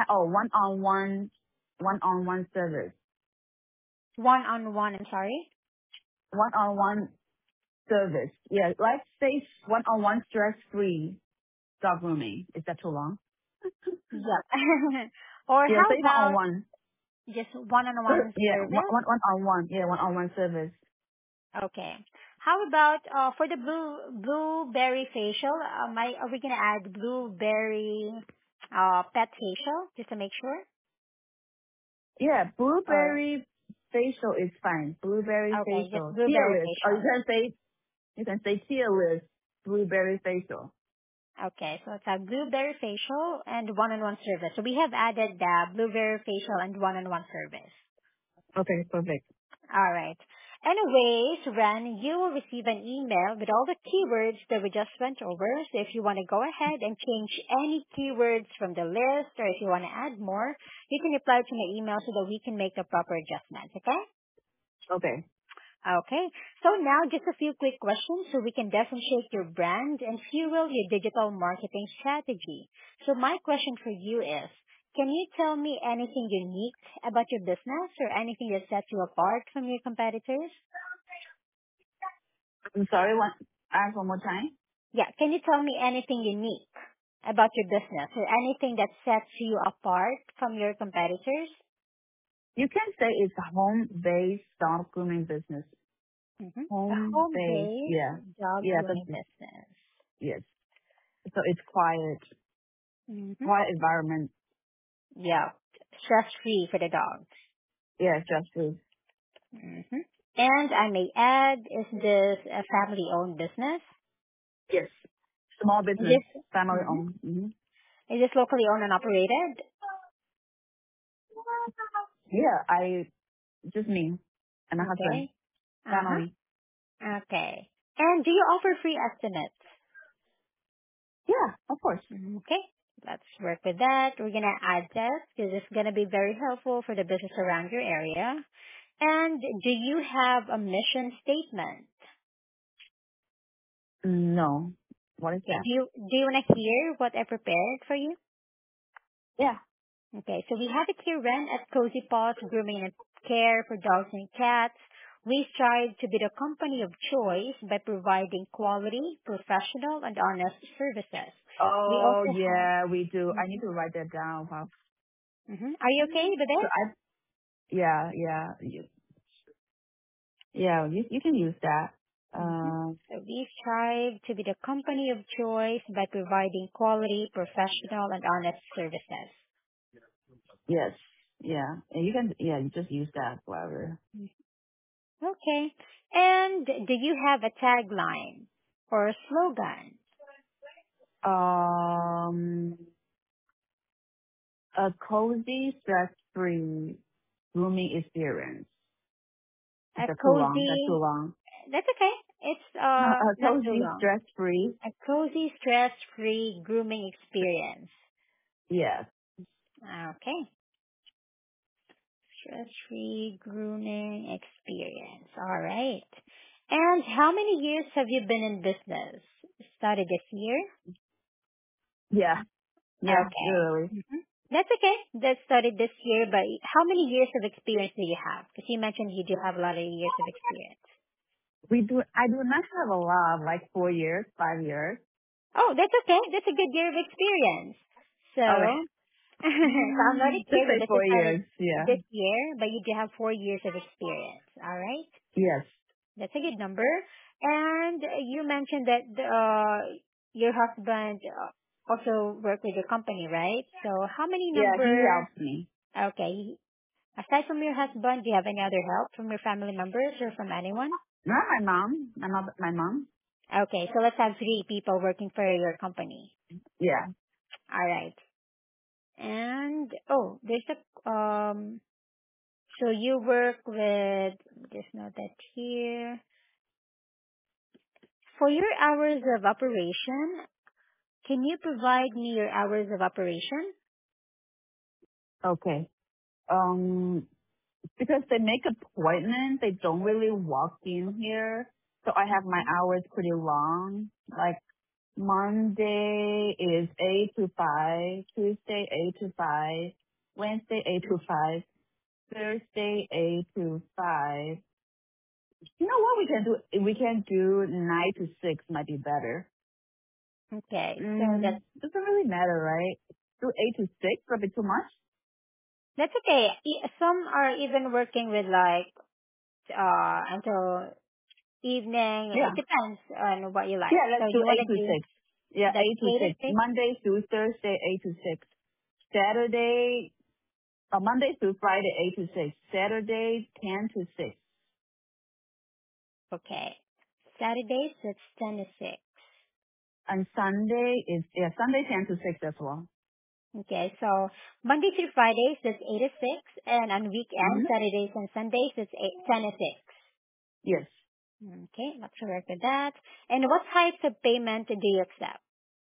one-on-one service.
One-on-one, I'm sorry.
One-on-one service. Yeah, let's say one-on-one stress-free dog grooming. Is that too long?
Yep. Or
Yeah,
how
say
about
one-on-one.
just one-on-one
Yeah,
service?
one-on-one. Yeah, one-on-one service.
Okay. How about for the blueberry facial? Are we gonna add blueberry pet facial just to make sure?
Yeah,
Or
blueberry facial is fine. Blueberry
okay, just
facial.
blueberry
Tearless. Or
facial.
you can say tearless blueberry facial.
Okay, so it's a blueberry facial and one-on-one service. So we have added the blueberry facial and one-on-one service.
Okay, perfect.
All right. Anyways, Ren, you will receive an email with all the keywords that we just went over. So if you want to go ahead and change any keywords from the list or if you want to add more, you can reply to my email so that we can make the proper adjustments, okay?
Okay.
Okay. So now just a few quick questions so we can differentiate your brand and fuel your digital marketing strategy. So my question for you is, can you tell me anything unique about your business or anything that sets you apart from your competitors?
I'm sorry, ask one more time.
Yeah, can you tell me anything unique about your business or anything that sets you apart from your competitors?
You can say it's a home-based dog grooming business.
A
Home-based, yeah.
home-based dog
Yeah,
grooming business.
yes. So it's
Mm-hmm.
quiet environment.
Yeah, stress-free for the dogs.
Yeah, just food.
Mm-hmm. And I may add, is this a family-owned business?
Yes. Small
Is
business,
this,
family
mhm.
owned. Hmm.
Is this locally owned and operated?
Yeah, just me and my husband,
Okay.
family.
Uh-huh. Okay. And do you offer free estimates?
Yeah, of course.
Okay. Let's work with that. We're going to add this because it's going to be very helpful for the business around your area. And do you have a mission statement?
No. What is
Okay.
that?
Do you want to hear what I prepared for you?
Yeah.
Okay, so we have it here, Ren, at Cozy Paws Grooming and Care for Dogs and Cats. We strive to be the company of choice by providing quality, professional, and honest services. We
Oh,
also have.
yeah, we do. I need
Mhm.
to write that down. Wow.
Are you okay with
So
this?
yeah, yeah, you can use that.
hmm
Uh,
So we strive to be the company of choice by providing quality, professional, and honest services.
yes, yeah, and you just use that, whatever.
Okay. And do you have a tagline or a slogan?
Um, a cozy, stress-free grooming experience. Is
A
that too long? That's too
cozy,
long.
that's okay. It's
A
not too
cozy,
long.
stress-free.
A cozy, stress-free grooming experience.
Yes.
Okay. Stress-free grooming experience. All right. And how many years have you been in business? Started this year?
Yeah. Yeah.
Okay.
Really.
That's okay. That started this year, but how many years of experience do you have? Because you mentioned you do have a lot of years of experience.
I do not have a lot, like 4 years, 5 years.
Oh, that's okay. That's a good year of experience. So,
Okay.
so I'll note it
Just
here that
say
this is
4 years.
started
Yeah.
this year, but you do have 4 years of experience. All right.
Yes.
That's a good number. And you mentioned that your husband also worked with your company, right? So how many
Yeah, he
number?
helped me.
Okay. Aside from your husband, do you have any other help from your family members or from anyone?
Not my mom. My mom.
Okay, so let's have three people working for your company.
Yeah.
All right. And oh, there's a so you work with just note that here. For your hours of operation, can you provide me your hours of operation?
Okay. Because they make appointments, they don't really walk in here. So I have my hours pretty long. Like Monday is 8 to 5, Tuesday 8 to 5, Wednesday 8 to 5, Thursday 8 to 5. You know what we can do? We can do 9 to 6 might be better.
Okay, so that's
Doesn't really matter, right? Do 8 to 6 would be too much?
that's okay. Some are even working with like until evening. It
Yeah.
depends on what you like.
Yeah,
So
let's do
you want
8
to
to
do
6. Yeah,
that's
8 to
8 to
6.
6?
Monday through Thursday, 8 to 6. Saturday, Monday through Friday, 8 to 6. Saturday, 10 to 6.
Okay. Saturdays, it's 10 to 6.
And Sunday is, yeah, Sunday 10 to 6 as well.
Okay, so Monday through Fridays, it's 8 to 6, and on weekends,
Mm-hmm.
Saturdays and Sundays, it's 10 to 6.
Yes.
Okay, let's work with that. And what types of payment do you accept?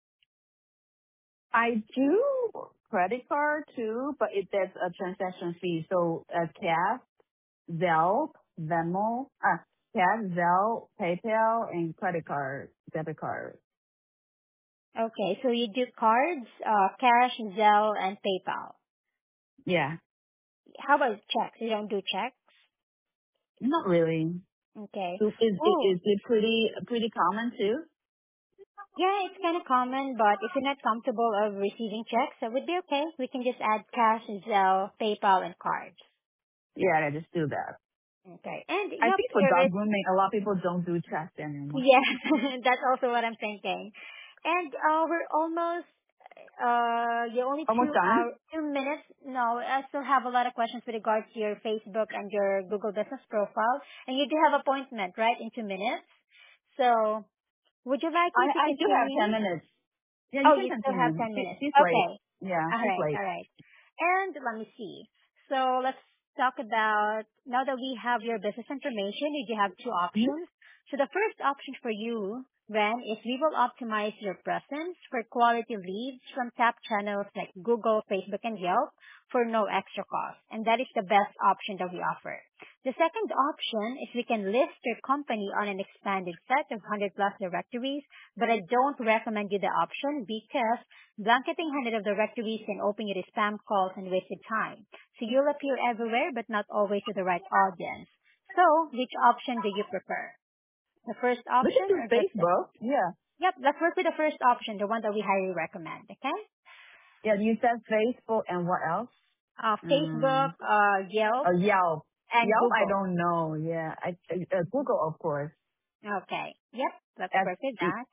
I do credit card too, but there's a transaction fee. So cash, Zelle, Venmo, cash, Zelle, PayPal, and credit card, debit card.
Okay, so you do cards, cash, Zelle, and PayPal.
Yeah.
How about checks? You don't do checks?
Not really.
Okay.
So
Oh,
is it pretty common too?
yeah, it's kind of common, but if you're not comfortable of receiving checks, that would be okay. We can just add cash, Zelle, PayPal, and cards.
Yeah, I just do that.
Okay. And
I
yep,
think for
there
dog
is,
grooming, a lot of people don't do checks anymore.
yeah, that's also what I'm thinking. And we're almost, you're only
Almost done?
2 minutes. No, I still have a lot of questions with regards to your Facebook and your Google business profile. And you do have appointment, right, in 2 minutes? So, would you like me to
I do have
continue?
10 minutes. Yeah, you
Oh,
can
you still have
continue.
10 minutes.
She's
Okay.
late. Yeah,
All
she's
right.
late.
All right. And let me see. So let's talk about, now that we have your business information, you do have two
Mhm.
options. So the first option for you, Ren, is we will optimize your presence for quality leads from top channels like Google, Facebook, and Yelp for no extra cost. And that is the best option that we offer. The second option is we can list your company on an expanded set of 100 plus directories, but I don't recommend you the option because blanketing 100 of directories can open you to spam calls and wasted time. So you'll appear everywhere, but not always to the right audience. So, which option do you prefer? The first
We can
option
do
or the second?
Facebook. Yeah.
Yep, let's work with the first option, the one that we highly recommend, okay?
Yeah, you said Facebook and what else?
Facebook,
Mm,
Yelp,
Yelp.
and
Yelp, I
Google.
don't know. Yeah, Google, of course.
Okay, yep, let's
That's
work with
it.
that.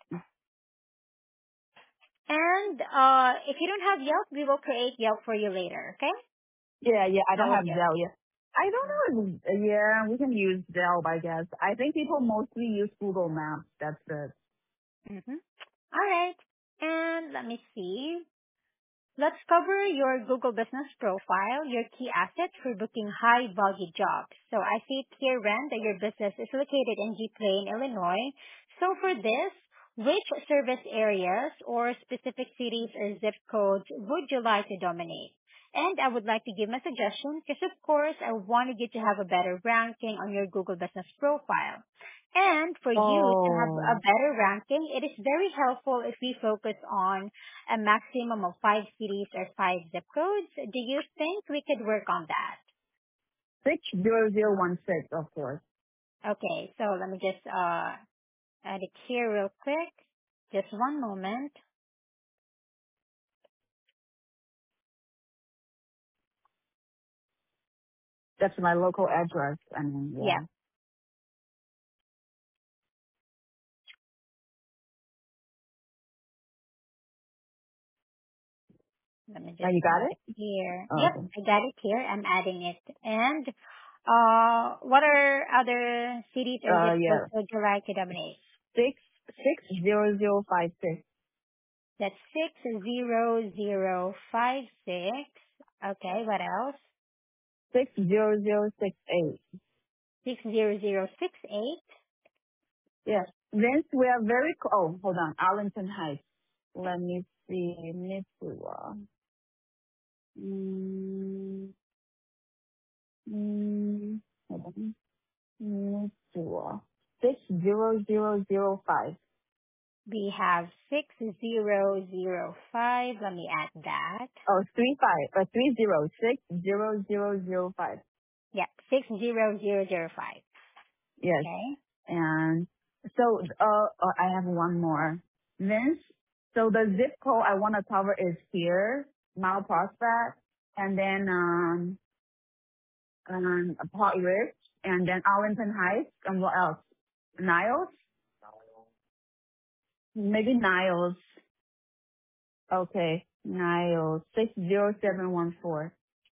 And if you don't have Yelp, we will create Yelp for you later, okay?
Yeah. I
That
don't
would
have
be
Zelle
okay.
yet. I don't know. Yeah, we can use Zelle, I guess. I think people mostly use Google Maps. That's it.
Mm-hmm. All right. And let me see. Let's cover your Google business profile, your key asset for booking high value jobs. So I see it here, Ren, that your business is located in G Plain, Illinois. So for this, which service areas or specific cities or zip codes would you like to dominate? And I would like to give my suggestion because, of course, I wanted you to have a better ranking on your Google Business Profile. And for you to have a
Oh,
better ranking, it is very helpful if we focus on a maximum of 5 cities or 5 zip codes. Do you think we could work on that?
60016, of course.
Okay, so let me just add it here real quick. Just one moment.
That's my local address. I mean,
Yeah,
yeah.
let me
Now
just
you got
add
it?
it here.
Oh,
Yep,
okay.
I got it here. I'm adding it. And what are other cities or zip codes
Yeah.
would you like to dominate?
60056.
That's 60056. Okay, what else?
60068.
60068.
Yes. Vince, we are very, oh, hold on. Arlington Heights. Let me see. Nipua. Mm, hold on. Nipua. 60005.
We have 6005. Let me add that.
Oh, 35, 3060005.
Yep, 60005.
Yes.
Okay.
And so, I have one more. Vince, so the zip code I want to cover is here, Mount Prospect, and then, Port Ridge, and then Arlington Heights, and what else? Niles? Maybe Niles. Okay. Niles, 60714.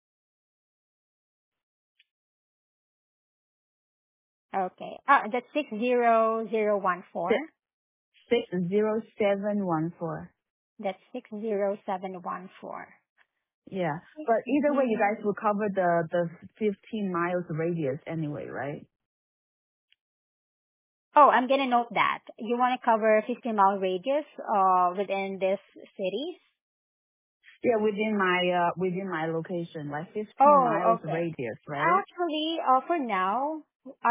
Okay. That's 60014.
60714.
That's 60714.
Yeah. But either way, you guys will cover the 15 miles radius anyway, right?
Oh, I'm gonna note that. You want to cover 50-mile radius within this cities?
Yeah, within my location, like 15
Oh,
miles
okay.
radius, right?
Actually, for now,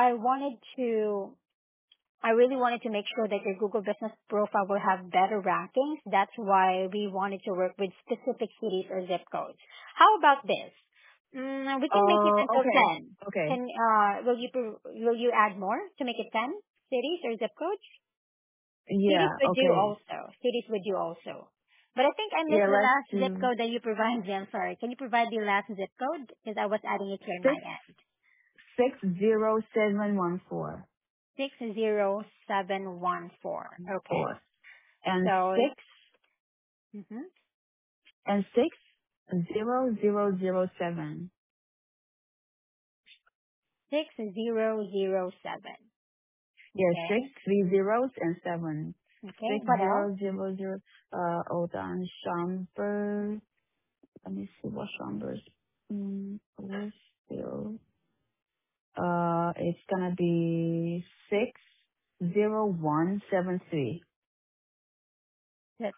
I really wanted to make sure that your Google Business Profile will have better rankings. That's why we wanted to work with specific cities or zip codes. How about this? We can make it
Oh,
until
okay.
10.
Okay.
Will you add more to make it 10 cities or zip codes? Cities
Yeah,
would do
okay.
also. Cities would do also. But I think I
Yeah,
missed the
let's
last zip
do
code that you provided me. I'm sorry. Can you provide the last zip code? Because I was adding it here in my
six
end.
60714.
60714. Okay.
Four. And
So,
six
mhm.
and 60007.
6007.
Yeah,
Okay.
six three zeros and seven.
Okay.
Six
What else?
zero zero zero. Hold on. Chambers. Let me see what Chambers. Still. It's gonna be 60173.
That's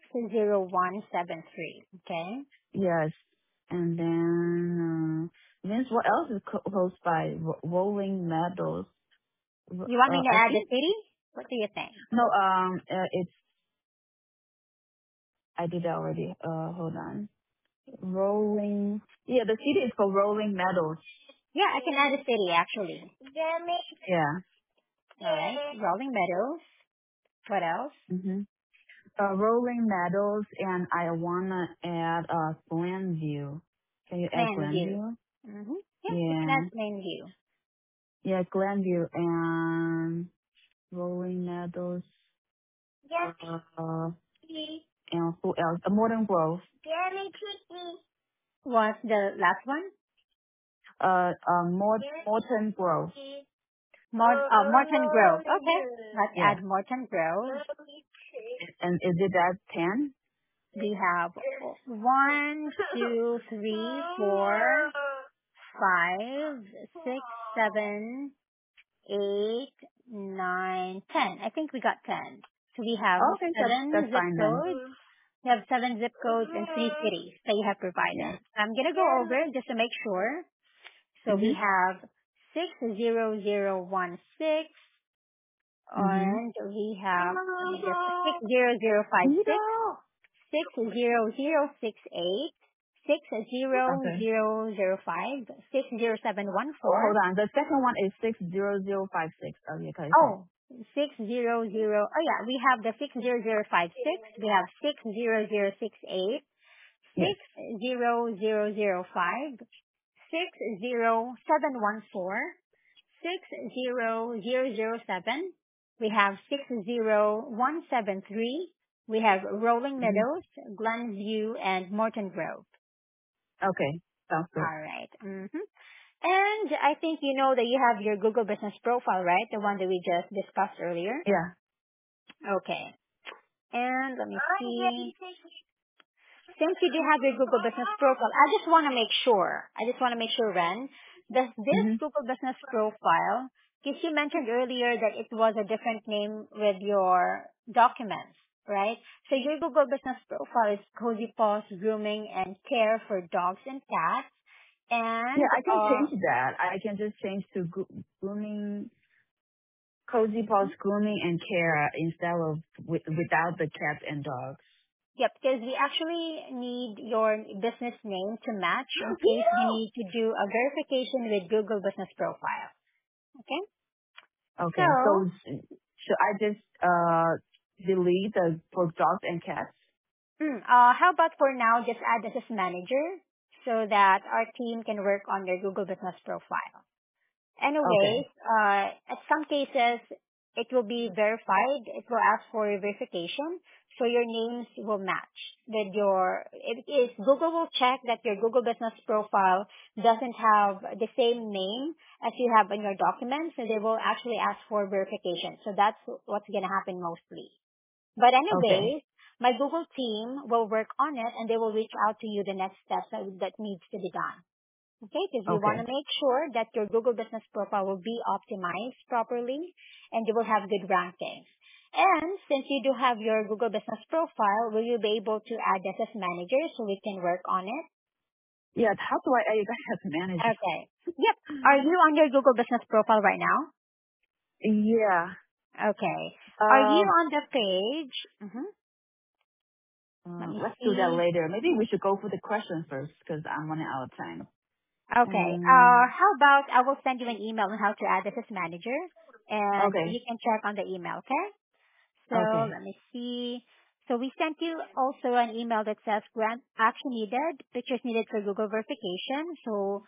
60173. Okay.
Yes. And then, Vince, what else is close by? Rolling Meadows.
You want me to
I
add the
think,
city? What do you think?
no, I did that already. Hold on. Rolling, yeah, the city is called Rolling Meadows.
Yeah, I can add the city actually.
Yeah.
All right. Rolling Meadows. What else?
Mm-hmm. Rolling Meadows, and I wanna add, Glenview. Can you add
Plainview.
Glenview?
Mm-hmm. Yeah, we can
Yeah.
add Plainview.
Yeah, Glenview and Rolling Meadows. And who else? Modern Grove.
What's the last one?
Morton Grove.
Morton Grove. Okay. Let's
Yeah.
add Morton Grove.
And is it that 10?
We have 1, 2, 3, 4, 5, 6, 7, 8, 9, 10. I think we got 10. So we have
Okay, that's
7 zip
fine then.
codes. You have 7 zip codes and 3 cities that you have provided.
Yes.
I'm going to go over just to make sure. So we
Mhm.
have 60016
Mhm.
and we have, let me just, 60056,
Vito.
60068,
Okay.
60005,
Hold
60714.
on. The second one is 60056. Oh, yeah. Okay.
Oh, 600. Oh yeah, we have the 60056. We have 60068,
Yes.
60005, 60714, 60007. We have 60173. We have Rolling
Mhm.
Meadows, Glenview, and Morton Grove.
Okay. Sounds good.
All right. And I think you know that you have your Google Business Profile, right? The one that we just discussed earlier.
Yeah.
Okay. And let me see. Since you do have your Google Business Profile, I just want to make sure, Ren, does this
Mhm.
Google Business Profile, because you mentioned earlier that it was a different name with your documents, right? So your Google Business Profile is Cozy Paws Grooming and Care for Dogs and Cats.
Yeah,
And,
I can change that. I can just change to grooming, cozy paws grooming and care instead of without the cats and dogs.
yep, because we actually need your business name to match in case we need to do a verification with Google Business Profile. Okay?
Okay.
So,
So should I just delete the for dogs and cats?
how about for now, just add this as manager so that our team can work on your Google Business Profile. Anyways,
Okay.
at some cases, it will be verified. It will ask for a verification, so your names will match with your. It is Google will check that your Google Business Profile doesn't have the same name as you have in your documents, and they will actually ask for verification. So that's what's going to happen mostly. But
Okay.
anyways, my Google team will work on it, and they will reach out to you the next steps that needs to be done. Okay, because we want to
Okay.
make sure that your Google Business Profile will be optimized properly and you will have good rankings. And since you do have your Google Business Profile, will you be able to add this as manager so we can work on it?
Yeah. How do I add you guys as manager?
Okay. Yep. Are you on your Google Business Profile right now?
Yeah.
Okay. Are you
Um.
on the page? Let me
Let's do that
see.
later. Maybe we should go for the question first because I'm running out of time.
Okay.
And
How about I will send you an email on how to add this as manager and you
okay.
can check on the email, okay? So
Okay.
let me see. So we sent you also an email that says grant action needed, pictures needed for Google verification. So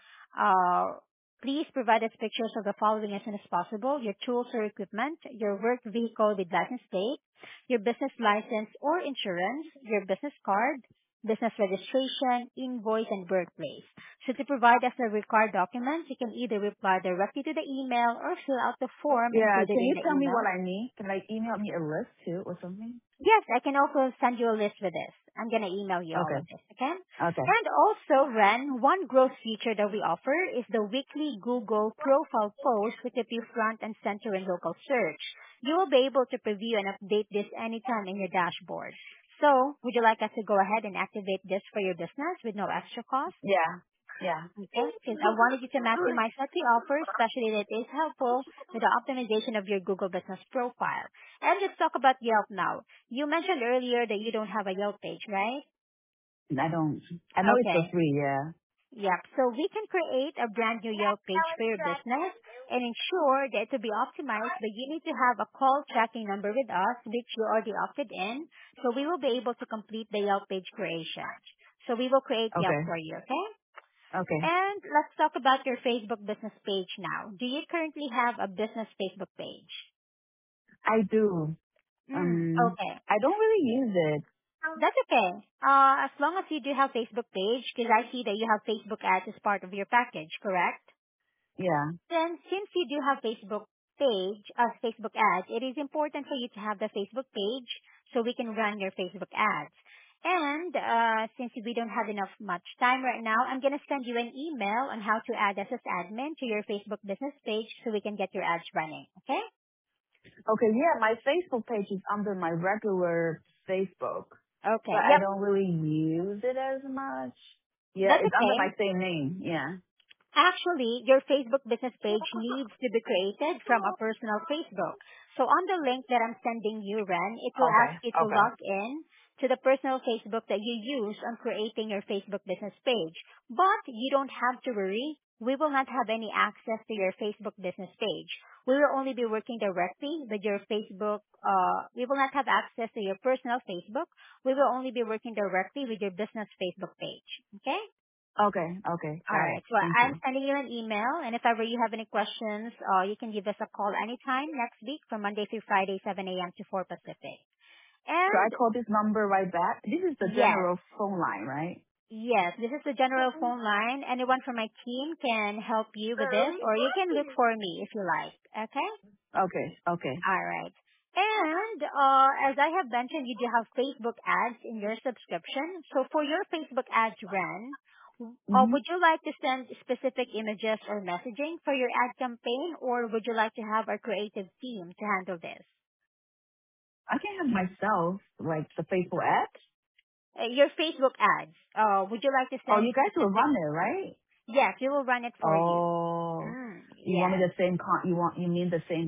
please provide us pictures of the following as soon as possible: your tools or equipment, your work vehicle with license plate, your business license or insurance, your business card, business registration, invoice, and workplace. So to provide us the required documents, you can either reply directly to the email or fill out the form
Yeah.
included
Can
in
you
the
tell me what
email.
I need? Can I email me a list too or something?
Yes, I can also send you a list with this. I'm going to email you all
Okay.
of this, okay?
Okay.
And also, Ren, one growth feature that we offer is the weekly Google profile post with the front and center in local search. You will be able to preview and update this anytime in your dashboard. So, would you like us to go ahead and activate this for your business with no extra cost?
Yeah. Yeah.
Okay, because I wanted you to maximize what we offer, especially that it is helpful with the optimization of your Google Business Profile. And let's talk about Yelp now. You mentioned earlier that you don't have a Yelp page, right?
I don't. I know it's for
Okay.
free. Yeah.
Yep. So we can create a brand new Yelp page for your business and ensure that it will be optimized, but you need to have a call tracking number with us, which you already opted in, so we will be able to complete the Yelp page creation. So we will create Yelp
Okay.
for you, okay?
Okay.
And let's talk about your Facebook business page now. Do you currently have a business Facebook page?
I do.
Okay.
I don't really use it.
That's okay. As long as you do have Facebook page, because I see that you have Facebook ads as part of your package, correct?
Yeah.
Then, since you do have Facebook page, Facebook ads, it is important for you to have the Facebook page so we can run your Facebook ads. And since we don't have enough much time right now, I'm gonna send you an email on how to add us as admin to your Facebook business page so we can get your ads running. Okay?
Okay. Yeah. My Facebook page is under my regular Facebook.
Okay.
but I
Yep.
don't really use it as much. Yeah,
That's
it's under
okay.
my same name. Yeah.
Actually, your Facebook business page needs to be created from a personal Facebook. So on the link that I'm sending you, Ren, it will
Okay.
ask you to
Okay.
log in to the personal Facebook that you use on creating your Facebook business page. But you don't have to worry. We will not have any access to your Facebook business page. We will only be working directly with your Facebook. We will not have access to your personal Facebook. We will only be working directly with your business Facebook page. Okay?
Okay. Okay.
All
Got
right.
it.
So
Thank
I'm
you.
sending you an email, and if ever you have any questions, you can give us a call anytime next week from Monday through Friday, 7 a.m. to 4 Pacific.
Should I
And
call this number right back? This is the
yes,
general phone line, right?
yes, this is the general phone line. Anyone from my team can help you with this, or you can look for me if you like. Okay?
Okay. Okay.
All right. And as I have mentioned, you do have Facebook ads in your subscription. So for your Facebook ads run,
Mm-hmm.
would you like to send specific images or messaging for your ad campaign, or would you like to have our creative team to handle this?
I can have myself, like the faithful ad.
Your Facebook ads, would you like to
Oh,
send
you guys will
specific?
run it, right?
Yes, we will run it for you.
Oh, you want me
Yes.
the same you mean the same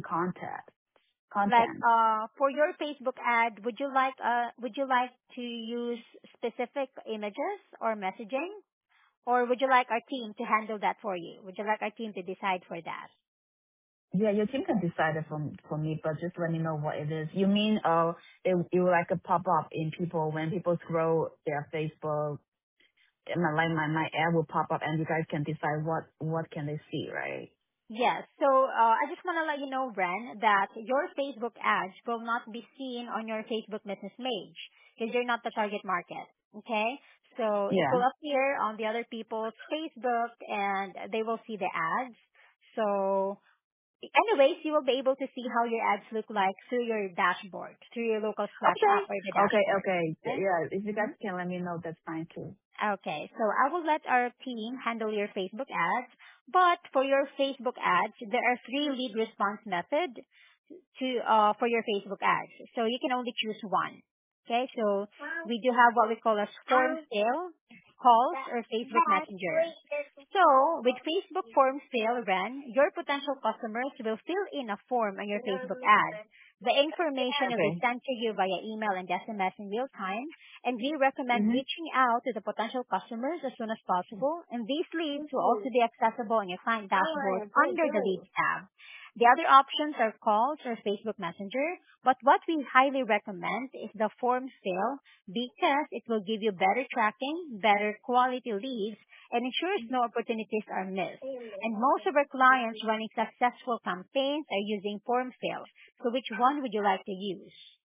Like
content?
for your Facebook ad, would you like to use specific images or messaging? Or would you like our team to handle that for you? Would you like our team to decide for that?
Yeah, your team can decide it for me, but just let me know what it is. You mean it will like a pop up in people when people scroll their Facebook and my ad will pop up and you guys can decide what can they see, right?
Yes. So I just want to let you know, Ren, that your Facebook ads will not be seen on your Facebook business page because you're not the target market. Okay? So it will
Yeah.
appear on the other people's Facebook and they will see the ads. So anyways, you will be able to see how your ads look like through your dashboard, through your local splash
Okay.
app or the
Okay.
dashboard.
Okay.
Okay?
Yeah. If you guys
Mhm.
can let me know, that's fine too.
Okay, so I will let our team handle your Facebook ads, but for your Facebook ads, there are three lead response methods to for your Facebook ads. So you can only choose one. Okay, so we do have what we call as form sale, calls, or Facebook Messenger. So with Facebook form sale run, your potential customers will fill in a form on your Facebook ad. The information will be
Okay.
sent to you via email and SMS in real time, and we recommend
Mhm.
reaching out to the potential customers as soon as possible, and these leads will also be accessible on your client dashboard under the Leads tab. The other options are calls or Facebook Messenger, but what we highly recommend is the form fill because it will give you better tracking, better quality leads, and ensures no opportunities are missed. And most of our clients running successful campaigns are using form fill. So which one would you like to use?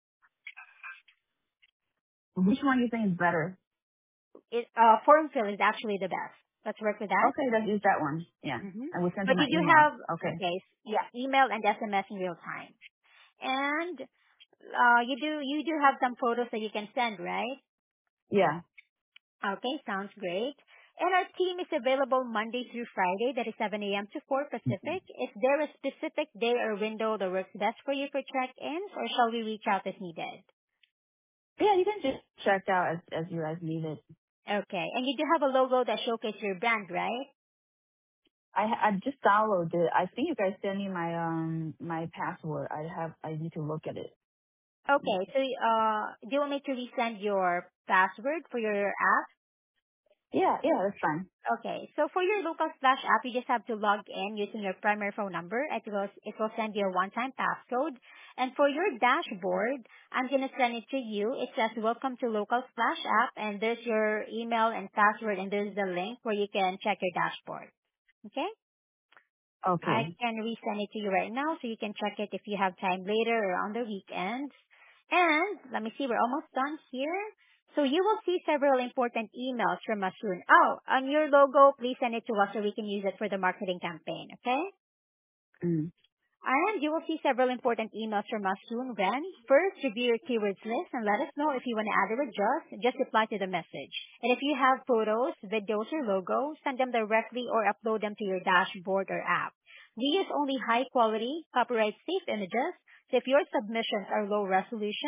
Which one you think is better?
Form fill is actually the best. Let's work with that.
Okay, let's use that one. Yeah.
hmm
I will send you
But
my
you do
email.
have,
Okay.
okay, yeah, email and SMS in real time. And you do have some photos that you can send, right?
Yeah.
Okay, sounds great. And our team is available Monday through Friday, that is 7 a.m. to 4 Pacific. Is there a specific day or window that works best for you for check-ins, or shall we reach out as needed?
Yeah, you can just check out as you guys need it.
Okay, and you do have a logo that showcases your brand, right?
I just downloaded it. I think you guys sent me my password. I need to look at it.
Okay, so do you want me to resend your password for your app?
Yeah, yeah, that's fine.
Okay. So for your local splash app, you just have to log in using your primary phone number. It will send you a one-time passcode. And for your dashboard, I'm gonna send it to you. It says welcome to local splash app, and there's your email and password, and there's the link where you can check your dashboard. Okay? I
Okay.
can resend it to you right now so you can check it if you have time later or on the weekends. And let me see, we're almost done here. So you will see several important emails from us soon. Oh, on your logo, please send it to us so we can use it for the marketing campaign, okay?
Mm.
And you will see several important emails from us soon, Ren. First, review your keywords list and let us know if you want to add or adjust. Just reply to the message. And if you have photos, videos, or logos, send them directly or upload them to your dashboard or app. We use only high quality, copyright safe images. So if your submissions are low resolution,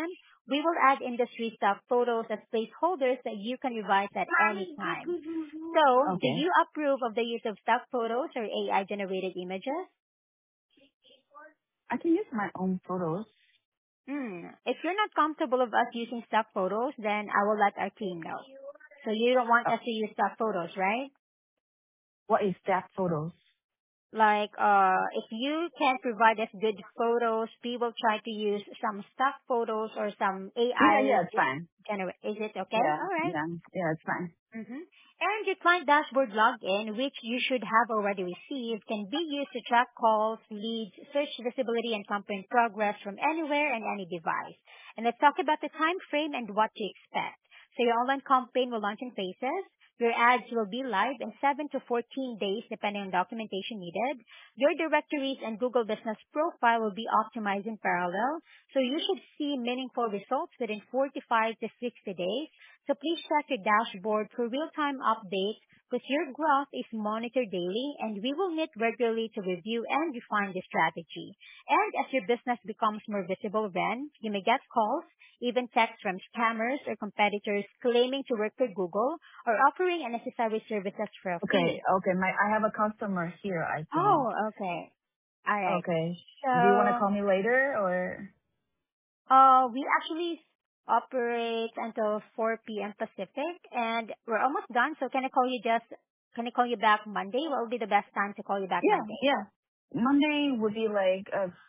We will add industry stock photos as placeholders that you can revise at any time. So, do
Okay.
you approve of the use of stock photos or AI-generated images?
I can use my own photos.
If you're not comfortable with us using stock photos, then I will let our team know. So you don't want
Uh,
us to use stock photos, right?
what is that photos?
Like, if you can provide us good photos, we will try to use some stock photos or some
Yeah,
AI
yeah, it's fine.
generate. Is it okay?
Yeah,
All right.
yeah, yeah, it's fine.
And your client dashboard login, which you should have already received, can be used to track calls, leads, search visibility, and campaign progress from anywhere and any device. And let's talk about the time frame and what to expect. So your online campaign will launch in phases. Your ads will be live in 7 to 14 days depending on documentation needed. Your directories and Google Business Profile will be optimized in parallel. So you should see meaningful results within 45 to 60 days. So please check your dashboard for real-time updates because your growth is monitored daily and we will meet regularly to review and refine the strategy. And as your business becomes more visible then, you may get calls, even texts from scammers or competitors claiming to work for Google or offering unnecessary services for a
Okay,
fee.
okay, I have a customer here, I think.
Oh, okay. All right.
Okay. Do you want to
So
call me later or?
We actually operate until 4 p.m. Pacific, and we're almost done. So can I call you back Monday? What will be the best time to call you back
Yeah,
Monday?
yeah. Monday would be like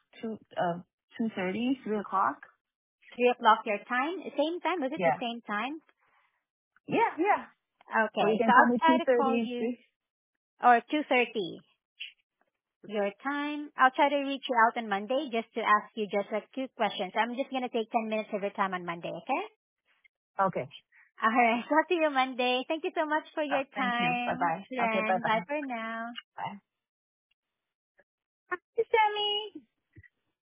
2:30, 3 o'clock.
3 o'clock your time? Same time? Was it the
Yeah.
same time?
Yeah, yeah. Or you
Okay, so
can call
I'll
me
try to call
2:30.
you, or 2:30 your time. I'll try to reach you out on Monday just to ask you just a few questions. I'm just going to take 10 minutes of your time on Monday, okay?
Okay.
All right. Talk to you Monday. Thank you so much for your
Thank you.
time,
Bye-bye. Okay,
Ren. Bye
bye-bye.
for now.
Bye.